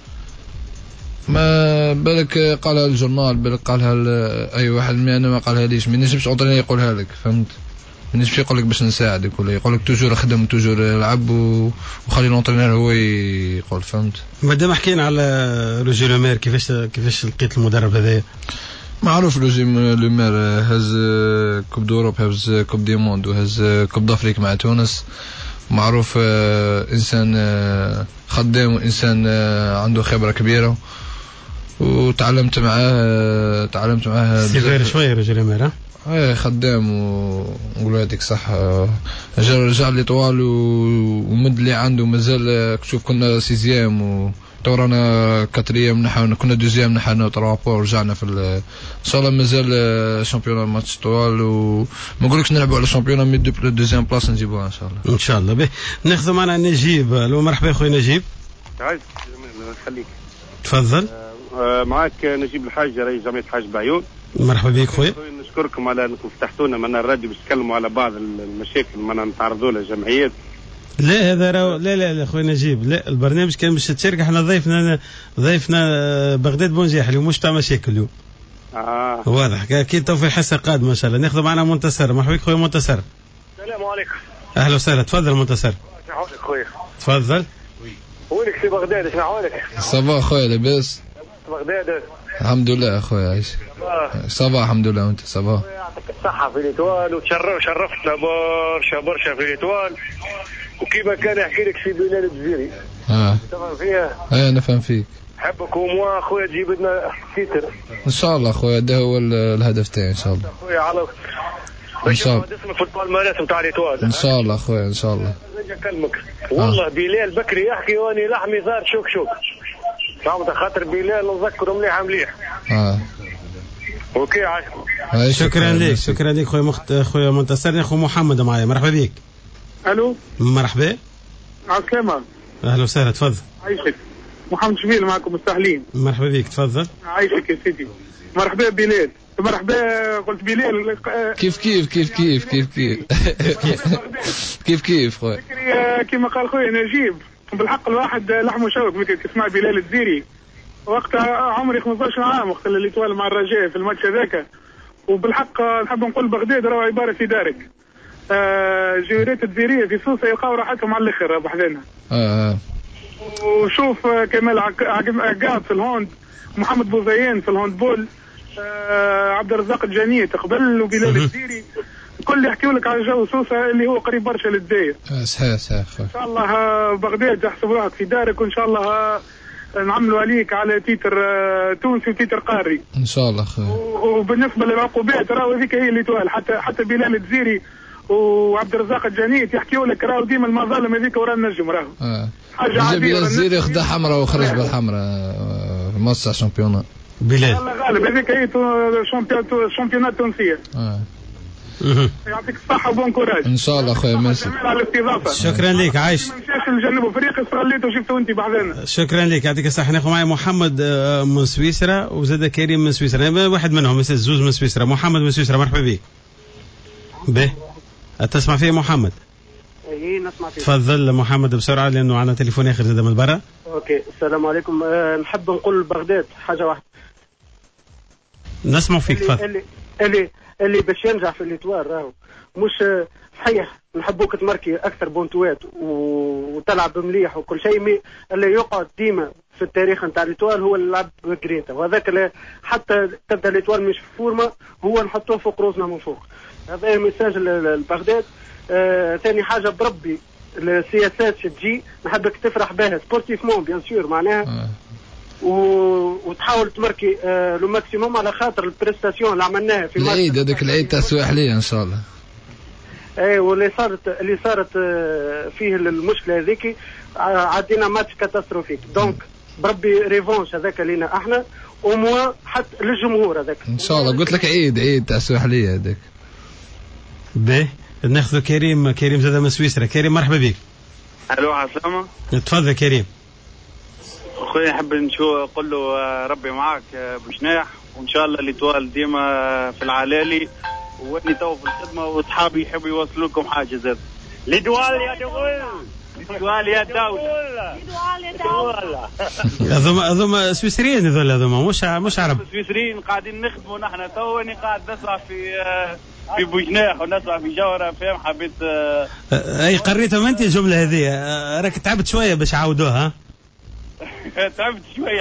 ما بالك قالها الجورنال، بالك قالها اي واحد، مي انا ما قالها ليش. ما نجمش اونطرينير يقولها لك، فهمت؟ ما نجمش يقول لك باش نساعدك ولا يقول لك توجور خدم توجور العب وخلي لونطرينير هو يقول، فهمت؟ مادام حكينا على روجي لومير، كيفاش كيفاش لقيت المدرب هذايا؟ معروف روجي لومير هز كوب دوروب، هز كوب دي موند، وهز كوب دافريك مع تونس. معروف انسان خدام وانسان عنده خبره كبيره، وتعلمت معاه تعلمت معاه سيفير شويه روجي لومير. ايه خدام ونقول هذيك صح. رجع رجع لي طوال ومد اللي عنده مازال. شوف كنا سيزيام و تورانا كاتريام نحن كنا دوزيام نحن ترابور رجعنا في ان شاء الله مازال شامبيون ماتش طوال. وما نقولكش نلعبوا على شامبيون مي دو دوزيام بلاصه نجيبوها ان شاء الله. ان شاء الله. به ناخذوا معنا نجيب. لو مرحبا اخوي نجيب. عايز خليك تفضل. آه معك نجيب الحاج رئيس جمعيه حاج بعيون. مرحبا بك خويا. نشكركم على انكم فتحتونا من الراديو باش تكلموا على بعض المشاكل اللي نتعرضوا لها الجمعيات. لا هذا راو لا لا لا خويا نجيب، لا البرنامج كان باش تشارك. احنا ضيفنا ضيفنا بغداد بونجيح اليوم مش تاع مشاكل اليوم. اه واضح. اكيد تو في الحصه قادمه ان شاء الله. ناخذ معنا منتصر. مرحبا بك خويا منتصر. السلام عليكم. اهلا وسهلا. تفضل منتصر. شنو حالك خويا؟ تفضل. وينك في بغداد؟ شنو حالك؟ صباح خويا لاباس؟ بغداد الحمد لله اخويا. عايش صباح الحمد لله. وانت صباح؟ يعطيك الصحة في الإتوال، وتشرف شرفتنا برشا برشا في الإتوال. وكيما كان يحكي لك سي بلال الجزيري اه تفهم فيها؟ ايه نفهم فيك. حبك وموا اخويا تجيب لنا تيتر ان شاء الله اخويا، هذا هو الهدف تاعي ان شاء الله اخويا. على ان شاء الله اسمك في البالمارس نتاع ليتوال ان شاء الله اخويا ان شاء الله. نجي اكلمك والله. بلال بكري يحكي واني لحمي صار شوك شوك فهمت، خاطر بلال نذكره مليح مليح. اه اوكي عايش. شكرا لك شكرا لك خويا مخت... خويا منتصر. اخو محمد معايا، مرحبا بك. الو مرحبا. عسلامة. اهلا وسهلا، تفضل. عايشك. محمد شبيل معكم مستحلين. مرحبا بك، تفضل. عايشك يا سيدي. مرحبا بلال. مرحبا. قلت بلال. كيف كيف كيف كيف كيف كيف كيف كيف خويا. كيما قال خويا نجيب، بالحق الواحد لحمه شوك بك تسمع بلال الزيري وقتها عمري خمسطاش عام وقت اللي توالى مع الرجاء في الماتش هذاك. وبالحق نحب نقول بغداد راهو عباره في دارك. آه جيرات الديريه في سوسه يلقاو راحتهم على الاخر بحذانا. اه وشوف كمال عقاب في الهوند، محمد بوزيان في الهوندبول، آه عبد الرزاق الجانيت قبل، وبلال الديري، الكل يحكيوا لك على جو سوسه اللي هو قريب برشا للداير. صحيح صحيح. ان شاء الله بغداد احسب روحك في دارك، وان شاء الله نعملوا عليك على تيتر تونسي وتيتر قاري ان شاء الله خويا. وبالنسبه للعقوبات راهو هذيك هي اللي توال، حتى حتى بلال الجزيري وعبد الرزاق الجانيت يحكيوا لك راهو ديما المظالم هذيك ورا النجم راهو. اه حاجه عاديه. بلال الجزيري خدا حمراء وخرج بالحمراء في موسع شامبيونات. بلال الله غالب هذيك هي شامبيونات تونسيه. اه يعطيك الصحه وبون كوراج ان شاء الله خويا. ميرسي على الاستضافه. شكرا لك. عايش. ما نمشيش لجنوب افريقيا استغليته وشفته انت بعدين. شكرا لك، يعطيك الصحه. ناخذ معي محمد من سويسرا وزاد كريم من سويسرا، واحد منهم مثل زوز من سويسرا. محمد من سويسرا، مرحبا بك. به تسمع فيه محمد؟ اي نسمع فيه. تفضل محمد بسرعه لانه عندنا تليفون اخر زاد من برا. اوكي السلام عليكم. أه نحب نقول بغداد حاجه واحدة. نسمع فيك تفضل. اللي اللي اللي باش ينجح في الاتوار راهو مش صحيح نحبوك تماركي اكثر بونتوات وتلعب مليح وكل شيء، مي اللي يقعد ديما في التاريخ نتاع الاتوار هو اللي لعب جرينتا، وهذاك حتى تبدا الاتوار مش في فورمه هو نحطوه فوق روزنا من فوق. هذا ميساج لبغداد. آه ثاني حاجه بربي السياسات تجي نحبك تفرح بها سبورتيفمون بيان سور معناها آه. و... وتحاول تمركي آه لو ماكسيموم على خاطر البريستاسيون اللي عملناها في العيد هذاك العيد تاع السواحليه ان شاء الله. اي واللي صارت اللي صارت آه فيه المشكله هذيك عدينا ماتش كاتاستروفيك. دونك بربي ريفونش هذاك لينا احنا وموا حتى للجمهور هذاك ان شاء الله. قلت لك عيد عيد تاع السواحليه هذاك. باهي ناخذ كريم. كريم زاد من سويسرا. كريم مرحبا بك. الو عسلامة. تفضل كريم. اخويا نحب نشوف نقول له ربي معاك بوشناح، وان شاء الله الاتوال ديما في العلالي، واني تو في الخدمه واصحابي يحبوا يوصلوا لكم حاجه زاد. الاتوال يا دول، الاتوال يا دولة، الاتوال يا دولة. هذوما هذوما سويسريين هذول، هذوما مش مش عرب. سويسريين قاعدين نخدموا نحن تو، اني قاعد نسمع في في بوجناح ونسمع في جوهرة، فاهم؟ حبيت اي قريتهم انت الجمله هذه. راك تعبت شويه باش عاودوها. تعبت شويه.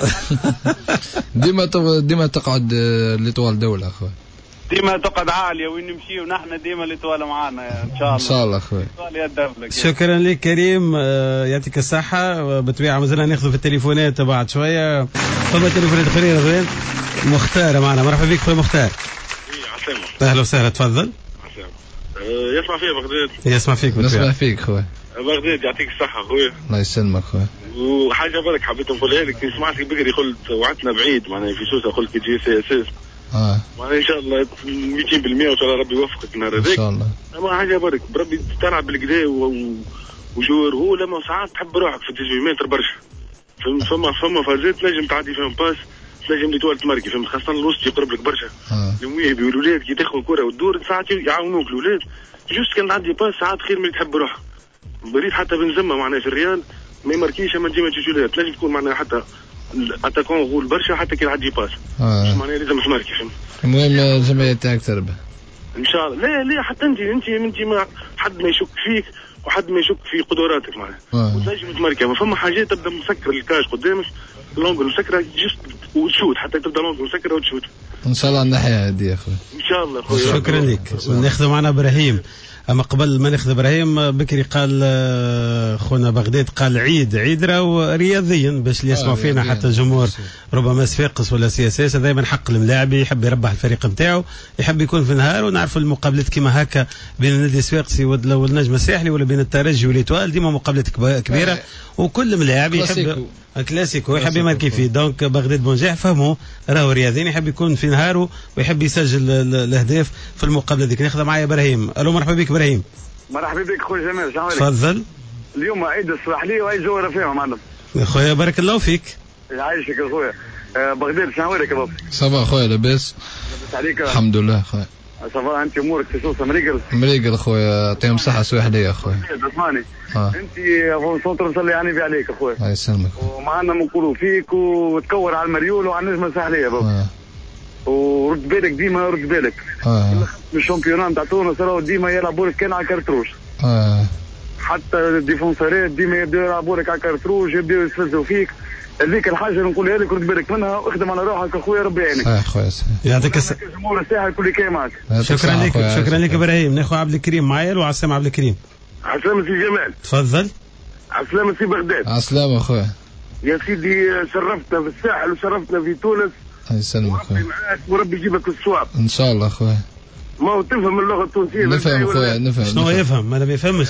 ديما ديما تقعد لطوال دوله اخويا، ديما تقعد عاليه وين نمشي ونحن ديما لطوال معانا ان شاء الله. ان شاء الله اخويا. شكرا لك كريم، يعطيك الصحه. بطبيعه مازلنا ناخذ في التليفونات بعد شويه. فما تليفونات اخرين رضوان. مختار معنا، مرحبا بك خويا مختار. عسلامة. اهلا وسهلا، تفضل. عسلامة. أه يسمع فيك بغداد؟ يسمع فيك بطبيعة. نسمع فيك خويا. بغداد يعطيك الصحة خويا. الله يسلمك خويا. وحاجة بالك حبيت نقولها لك، سمعتك بقري قلت وعدتنا بعيد معناها في سوسة، قلت كي تجي سي اس اس. اه. معناها ان شاء الله مئتين بالمئة وان شاء الله ربي يوفقك النهار هذاك. ان شاء الله. اما حاجة بالك بربي تلعب بالكدا وجور هو لما ساعات تحب روحك في التجميع متر برشا. فما فما فما فازات تنجم تعدي فيهم باس، تنجم اللي توالت مركي، فهمت؟ خاصة الوسط يقرب لك برشا. اه. المواهبي والولاد كي تاخذ الكرة وتدور ساعات يعاونوك الولاد. جوست كان تعدي باس ساعات خير من اللي تحب روحك. بريد حتى بنزمة معناها في الريال ما يماركيش، اما ديما تجولات تنجم تكون معناها حتى اتاكون غول برشا حتى كي تعدي باس. اه. مش معناها لازم تماركي، فهمت؟ المهم الجمعية تاعك تربح. ان شاء الله. لا لا حتى انت انت انت ما حد ما يشك فيك وحد ما يشك في قدراتك معناها. آه. وتنجم تماركي، ما فما حاجات تبدا مسكر الكاش قدامك لونجل مسكره جست وتشوت حتى تبدا لونجل مسكره وتشوت. ان شاء الله الناحيه هذه يا اخوي. ان شاء الله خويا. شكرا لك. ناخذ معنا ابراهيم. اما قبل ما ناخذ ابراهيم بكري قال خونا بغداد قال عيد عيد راهو رياضيا باش اللي يسمعوا فينا حتى الجمهور ربما صفاقس ولا سي اس اس دائما حق الملاعب يحب يربح الفريق نتاعو يحب يكون في نهار ونعرفوا المقابلات كيما هكا بين النادي الصفاقسي والنجم الساحلي ولا بين الترجي والإيتوال ديما مقابلات كبيره وكل ملاعب يحب كلاسيكو يحب يماركي فيه. دونك بغداد بونجاح فهموا راهو رياضيين يحب يكون في نهاره ويحب يسجل الاهداف في المقابله ذيك. ناخذ معايا ابراهيم. الو مرحبا بك ابراهيم. مرحبا بك خويا جمال. السلام عليكم. تفضل. اليوم عيد الصباحلي وعيد زوره فيهم معلم. خويا بارك الله فيك. يعيشك اخويا. أه بغداد السلام عليكم يا بابا. صباح خويا لاباس؟ لاباس عليك؟ الحمد لله خويا. صباح انت امورك في سوسه مريقل؟ مريقل خويا يعطيهم صحه سواحليه اخويا. اسمعني آه. انت افون سونتر نصلي عني عليك اخويا. الله يسلمك. ومعنا نقولوا فيك وتكور على المريول وعلى النجمه الساحليه بابا. آه. ورد بالك ديما رد بالك. اه من الشامبيونات نتاع تونس راهو ديما يلعبوا لك كان على كارتروش. اه حتى الديفونسارات ديما يبداو يلعبوا لك على كارتروش يبداو يستفزوا فيك. هذيك الحاجه نقولها لك رد بالك منها واخدم على روحك اخويا ربي يعينك. صحيح خويا يعطيك الصحه. الجمهور الساحل كل كاين معك. شكرا لك شكرا لك ابراهيم. ناخذ عبد الكريم معايا وعسام عبد الكريم. عسلامة سي جمال. تفضل. عسلامة سي بغداد. عسلامة اخويا. يا سيدي شرفتنا في الساحل وشرفتنا في تونس. الله يسلمك اخويا. معاك وربي يجيبك الصواب. ان شاء الله اخويا. ما هو تفهم اللغه التونسيه. نفهم اخويا نفهم. شنو يفهم؟ ما ما يفهمش.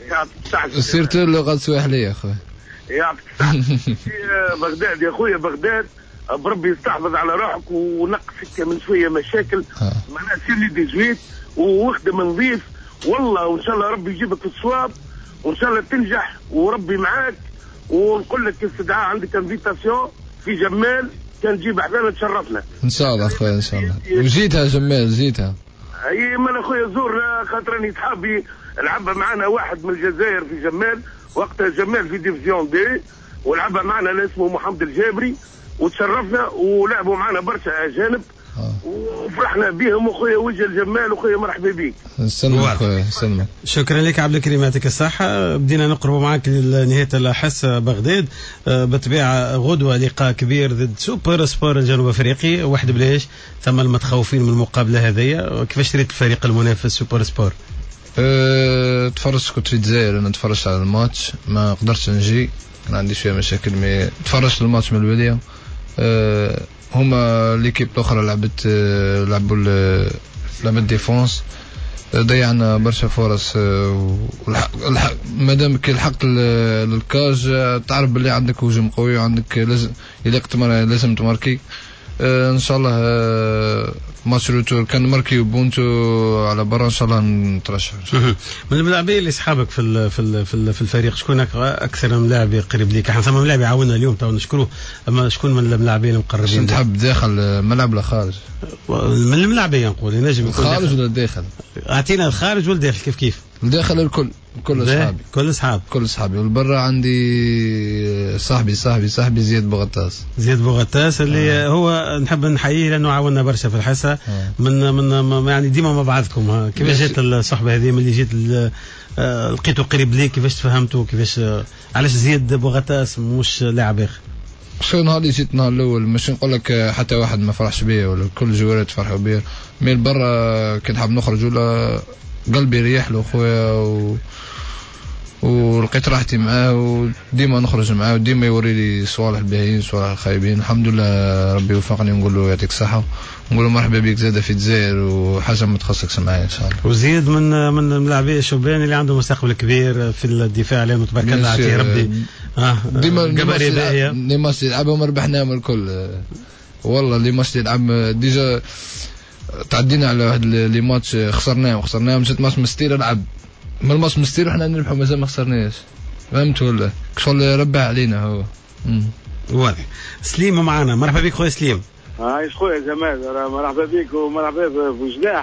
صرت اللغه السواحليه اخويا. يعطيك الصحة. بغداد يا اخويا بغداد بربي يستحفظ على روحك ونقصك من شويه مشاكل. معناها سير لي ديزويت واخدم نظيف والله وان شاء الله ربي يجيبك الصواب وان شاء الله تنجح وربي معاك. ونقول لك استدعاء عندك انفيتاسيون في جمال كان تجيب احبابنا تشرفنا. ان شاء الله اخويا ان شاء الله. وجيتها جمال جيتها. اي ما اخويا زور خاطر راني صحابي لعبها معنا واحد من الجزائر في جمال وقتها جمال في ديفيزيون دي ولعبها معنا اللي اسمه محمد الجابري وتشرفنا ولعبوا معنا برشا اجانب وفرحنا بهم اخويا وجه الجمال اخويا مرحبا بك. نسلمك اخويا نسلمك. شكرا لك عبد الكريم يعطيك الصحه. بدينا نقرب معك لنهايه الحس بغداد. بالطبيعه غدوه لقاء كبير ضد سوبر سبور الجنوب افريقي واحد بلاش ثم المتخوفين من المقابله هذيا. كيفاش تريد الفريق المنافس سوبر سبور؟ أه تفرجت كنت في الجزائر انا تفرجت على الماتش ما قدرتش نجي كان عندي شويه مشاكل مي تفرجت الماتش من البدايه. أه هما ليكيب الاخرى لعبت أه لعبوا لعبت ديفونس ضيعنا برشا فرص. أه مادام كي لحقت للكاج تعرف باللي عندك هجوم قوي وعندك لازم اذا لازم تماركي. أه ان شاء الله أه ماتش روتور كان ماركي وبونتو على برا ان شاء الله نترشح. من الملاعبين اللي اصحابك في ال في ال في, ال في الفريق شكون اكثر ملاعب قريب ليك؟ احنا ثم ملاعب يعاوننا اليوم تو نشكروه اما شكون من الملاعبين المقربين؟ تحب داخل ملعب ولا خارج؟ من الملاعبين نقول ينجم يكون خارج ولا داخل؟ اعطينا الخارج والداخل كيف كيف؟ الداخل الكل كل اصحابي كل اصحاب كل اصحابي والبرا عندي صاحبي صاحبي صاحبي زياد بوغطاس زياد بوغطاس اللي آه. هو نحب نحييه لانه عاوننا برشا في الحصه. آه. من من يعني ديما مع بعضكم. كيفاش جات الصحبه هذه ملي جيت لقيته قريب ليك كيفاش تفهمتوا كيفاش علاش زياد بوغطاس مش لاعب اخر؟ شو نهار اللي جيت النهار الاول مش نقول لك حتى واحد ما فرحش بيا ولا كل الجوارات فرحوا بيا مي برا كي نحب نخرج ولا قلبي ريح له خويا و... ولقيت راحتي معاه وديما نخرج معاه وديما يوري لي صوالح الباهيين صوالح الخايبين. الحمد لله ربي وفقني ونقول له يعطيك الصحه ونقول له مرحبا بك زاده في الجزائر وحاجه ما تخصكش معايا ان شاء الله. وزيد من من اللاعبين الشبان اللي عنده مستقبل كبير في الدفاع عليهم تبارك الله عليه ربي. اه ديما جباري باهيه لي ماتش يلعبهم ربحناهم الكل والله. لي ماتش يلعب ديجا تعدينا على واحد لي ماتش خسرناهم خسرناهم جات ماتش مستير لعب ما الماتش مستير وحنا نربحوا مازال ما خسرناش فهمت ولا شغل ربح علينا هو. واضح. سليم معنا مرحبا بك خويا سليم. هاي خويا جمال مرحبا بك ومرحبا بوجناح.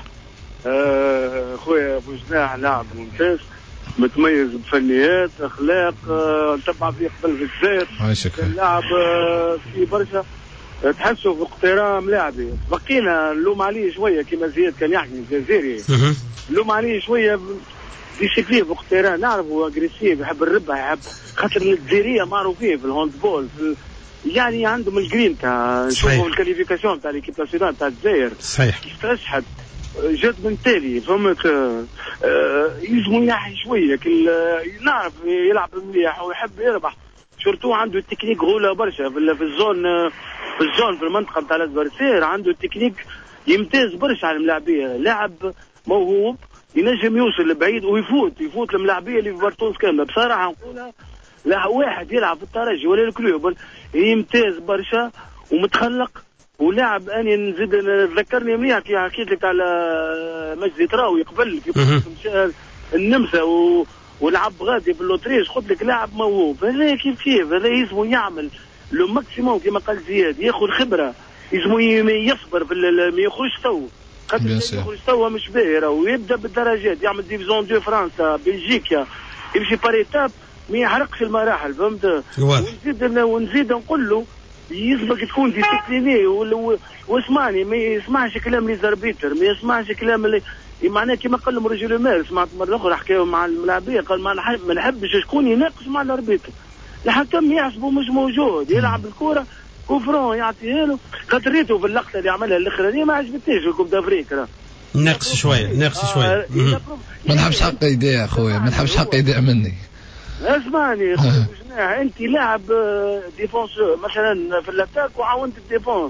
آه خويا بوجناح لاعب ممتاز متميز بفنيات اخلاق نتبع فيه قبل في الجزائر كان لاعب في برشا تحسوا في اقترام لاعبي بقينا نلوم عليه شويه كما زياد كان يحكي الجزائري نلوم عليه شويه ديسيبلين في اقترام نعرفوا اجريسيف يحب الربح يحب خاطر الجزائريه معروفين في الهاندبول في يعني عندهم الجرين تاع نشوفوا الكاليفيكاسيون تاع ليكيب ناسيونال تاع الجزائر صحيح كيف تشحد جات من تالي فهمت. آه يلزمو ينحي شويه كل نعرف يلعب مليح ويحب يربح، شرطو عنده التكنيك غوله برشا في الزون في الزون في المنطقه نتاع الادفرسير، عنده التكنيك يمتاز برشا على الملاعبيه، لاعب موهوب ينجم يوصل لبعيد ويفوت يفوت الملاعبيه اللي في بارتونس كامله. بصراحه نقولها لا واحد يلعب في الترجي ولا الكلوب يمتاز برشا ومتخلق ولاعب. اني نزيد ذكرني مليح كي حكيت لك على مجدي تراوي قبل كي مشى النمسا و... ولعب غادي في اللوتريج، قلت لك لاعب موهوب. هذا كيف كيف هذا يسمو يعمل لو ماكسيموم كما قال زياد، ياخذ خبره، يسمو يصبر في ما يخرجش تو خاطر يخرج تو مش باهي، ويبدا بالدرجات يعمل ديفيزيون دو فرنسا بلجيكا يمشي باريتاب ما يحرقش المراحل فهمت. ونزيد ونزيد نقول له يسبق تكون ديسيبليني واسمعني ما يسمعش كلام لي زربيتر، ما يسمعش كلام اللي معناه كما قال لهم رجل المال. سمعت مره اخرى حكاوا مع الملاعبيه قال ما نحب ما نحبش شكون يناقش مع الاربيتر، الحكم يحسبه مش موجود يلعب الكره كوفرون يعطيها له. خاطر ريتو في اللقطه اللي عملها الاخرانيه ما عجبتنيش في كوب دافريك، ناقص شويه ناقص شويه. ما نحبش حق يضيع اخويا، ما نحبش حق يضيع مني. اسمعني جناح انت لاعب ديفونسور مثلا في الاتاك وعاونت الديفونس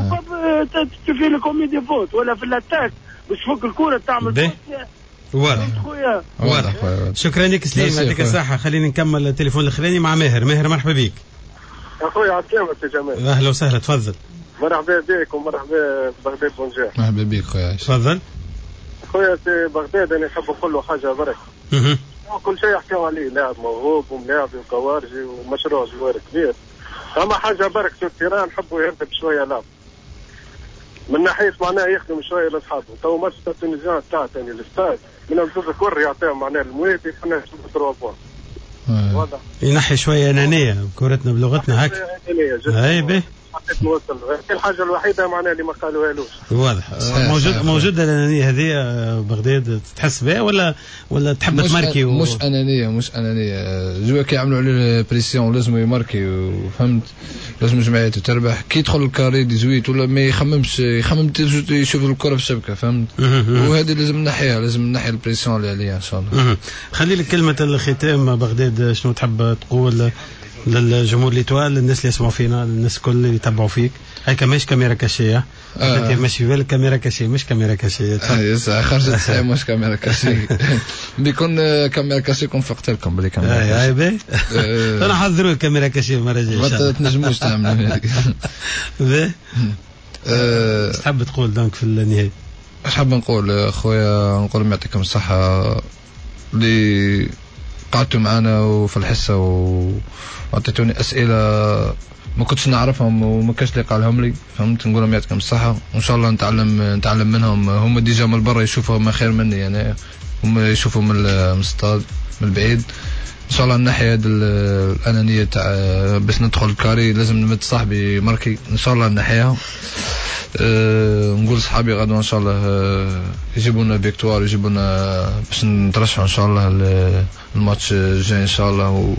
تفي لكم ديفوت، ولا في الاتاك باش تفك الكره تعمل واضح واضح. شكرا لك سليم، يعطيك الصحه. خلينا نكمل التليفون الاخراني مع ماهر. ماهر مرحبا بك. اخويا عسلامة يا جمال. اهلا وسهلا تفضل. مرحبا بك ومرحبا بغداد بونجاح. مرحبا بك خويا. تفضل. خويا في بغداد انا نحب نقول له حاجه برك. اها. كل شيء يحكيوا عليه لاعب موهوب وملاعب وكوارجي ومشروع جوار كبير، اما حاجه برك في التيران نحبوا يهدف شويه لعب من ناحيه معناه يخدم شويه لاصحابه. تو ماتش تاع التونسيان تاع ثاني الاستاد من الزوز الكر يعطيهم معناه المويتي كنا نشوفوا ثلاثة بوان. واضح ينحي شويه انانيه كورتنا بلغتنا هكا. هاي به نوصل الحاجه الوحيده معناها اللي ما قالوهالوش. واضح. موجود موجوده الانانيه هذه بغداد تحس بها ولا ولا تحب تماركي؟ و... مش انانيه مش انانيه جوا كي يعملوا عليه بريسيون لازم يماركي وفهمت، لازم جمعيته تربح. كي يدخل الكاري ديزويت ولا ما يخممش يخمم يشوف الكره في الشبكه فهمت. وهذه لازم نحيها، لازم نحي البريسيون اللي عليها ان شاء الله. خلي لك كلمه الختام بغداد، شنو تحب تقول للجمهور ليتوال، للناس اللي يسمعوا فينا، للناس الكل اللي يتبعوا فيك؟ هيك مش كاميرا كاشيه. آه. انت ماشي في بالك كاميرا كاشيه مش كاميرا كاشيه. اه خرجت صحيح مش كاميرا كاشيه. بيكون كاميرا كاشيه كون فقت لكم بلي كاميرا كاشيه. اي باهي. انا حضروا الكاميرا كاشيه المره الجايه ان شاء الله. ما تنجموش تعملوا هذيك. باهي. تحب تقول دونك في النهايه؟ اش حاب نقول خويا؟ نقول يعطيكم الصحه اللي قعدتوا معنا وفي الحصه وعطيتوني اسئله ما كنتش نعرفهم وما كاش اللي قالهم لي فهمت. نقول لهم يعطيكم الصحه وان شاء الله نتعلم نتعلم منهم. هم ديجا من برا يشوفوا ما خير مني يعني، هم يشوفوا من الاستاد من البعيد. ان شاء الله الناحيه هذه الانانيه تاع باش ندخل الكاري لازم نمد صاحبي ماركي ان شاء الله نحيها. أه نقول صحابي غدوه ان شاء الله أه يجيبوا لنا فيكتوار، يجيبوا لنا باش نترشحوا ان شاء الله الماتش الجاي ان شاء الله. و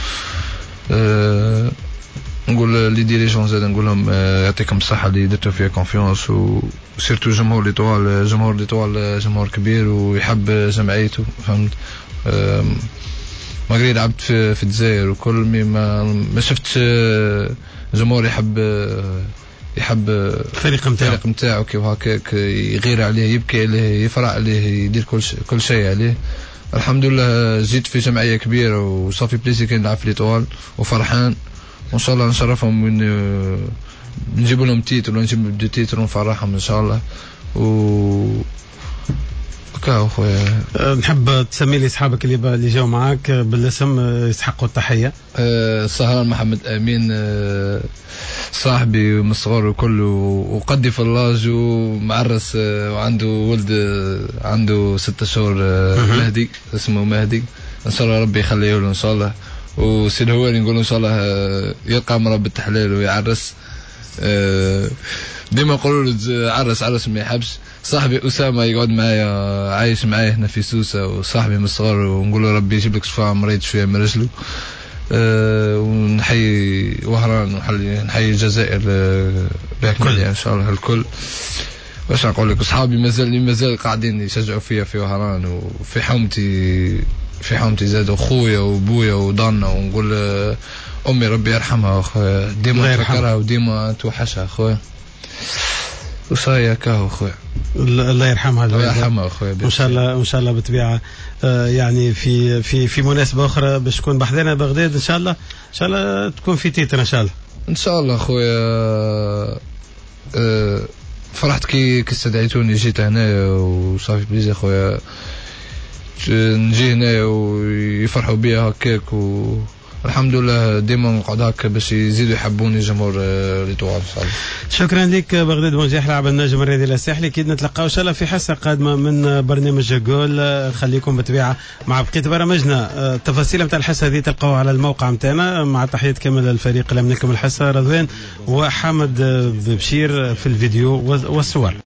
أه نقول لي ديريجون زاد نقول لهم يعطيكم الصحه اللي درتوا فيها كونفيونس، وسيرتو جمهور ليطوال. جمهور ليطوال جمهور كبير ويحب جمعيته فهمت. أه ما لعبت في, في الجزائر وكل ما ما شفت جمهور يحب يحب الفريق نتاعو الفريق نتاعو كيف هكاك يغير عليه يبكي عليه يفرح عليه يدير كل شيء كل شيء عليه. الحمد لله جيت في جمعيه كبيره وصافي بليزي كي نلعب في ليطوال وفرحان، وان شاء الله نشرفهم من نجيب لهم تيتر ولا نجيب دو تيتر ونفرحهم ان شاء الله. و كاو خويا نحب تسمي لي اصحابك اللي اللي جاوا معاك بالاسم يستحقوا التحيه. أه سهران محمد امين أه صاحبي من الصغر وكله وقدي في اللاج ومعرس أه وعنده ولد أه عنده ستة شهور أه مهدي اسمه مهدي ان شاء الله ربي يخليه له ان شاء الله. وسيد هواري نقول ان شاء الله أه يلقى مرة بالتحليل ويعرس. أه ديما نقولوا له عرس عرس ما يحبش. صاحبي أسامة يقعد معايا عايش معايا هنا في سوسة وصاحبي من الصغر ونقول له ربي يجيب لك شفاء مريض شوية من رجله. أه ونحيي وهران ونحيي الجزائر أه بأكملها إن شاء الله الكل. باش نقول لك اصحابي مازال مازال قاعدين يشجعوا فيا في وهران وفي حومتي في حومتي زادوا خويا وبويا وضنا، ونقول امي ربي يرحمها اخويا ديما نفكرها وديما توحشها اخويا وصايا كاهو اخويا الله يرحمها الله يرحمها اخويا ان شاء الله ان شاء الله بالطبيعه. آه يعني في في في مناسبه اخرى باش تكون بحذنا بغداد ان شاء الله ان شاء الله تكون في تيتر ان شاء الله ان شاء الله اخويا. آه فرحت كي كي استدعيتوني جيت هنا وصافي بليزي اخويا نجي هنا ويفرحوا بيا هكاك والحمد لله ديما نقعد هكا باش يزيدوا يحبوني جمهور ليتوال ان شاء الله. شكرا لك بغداد بونجيح لاعب النجم الرياضي الساحلي. اكيد نتلقاو ان شاء الله في حصه قادمه من برنامج جول. خليكم بالطبيعه مع بقيه برامجنا. التفاصيل نتاع الحصه هذه تلقاوها على الموقع نتاعنا. مع تحيه كامل الفريق اللي من لكم الحصه رضوان وحمد بشير في الفيديو والصور.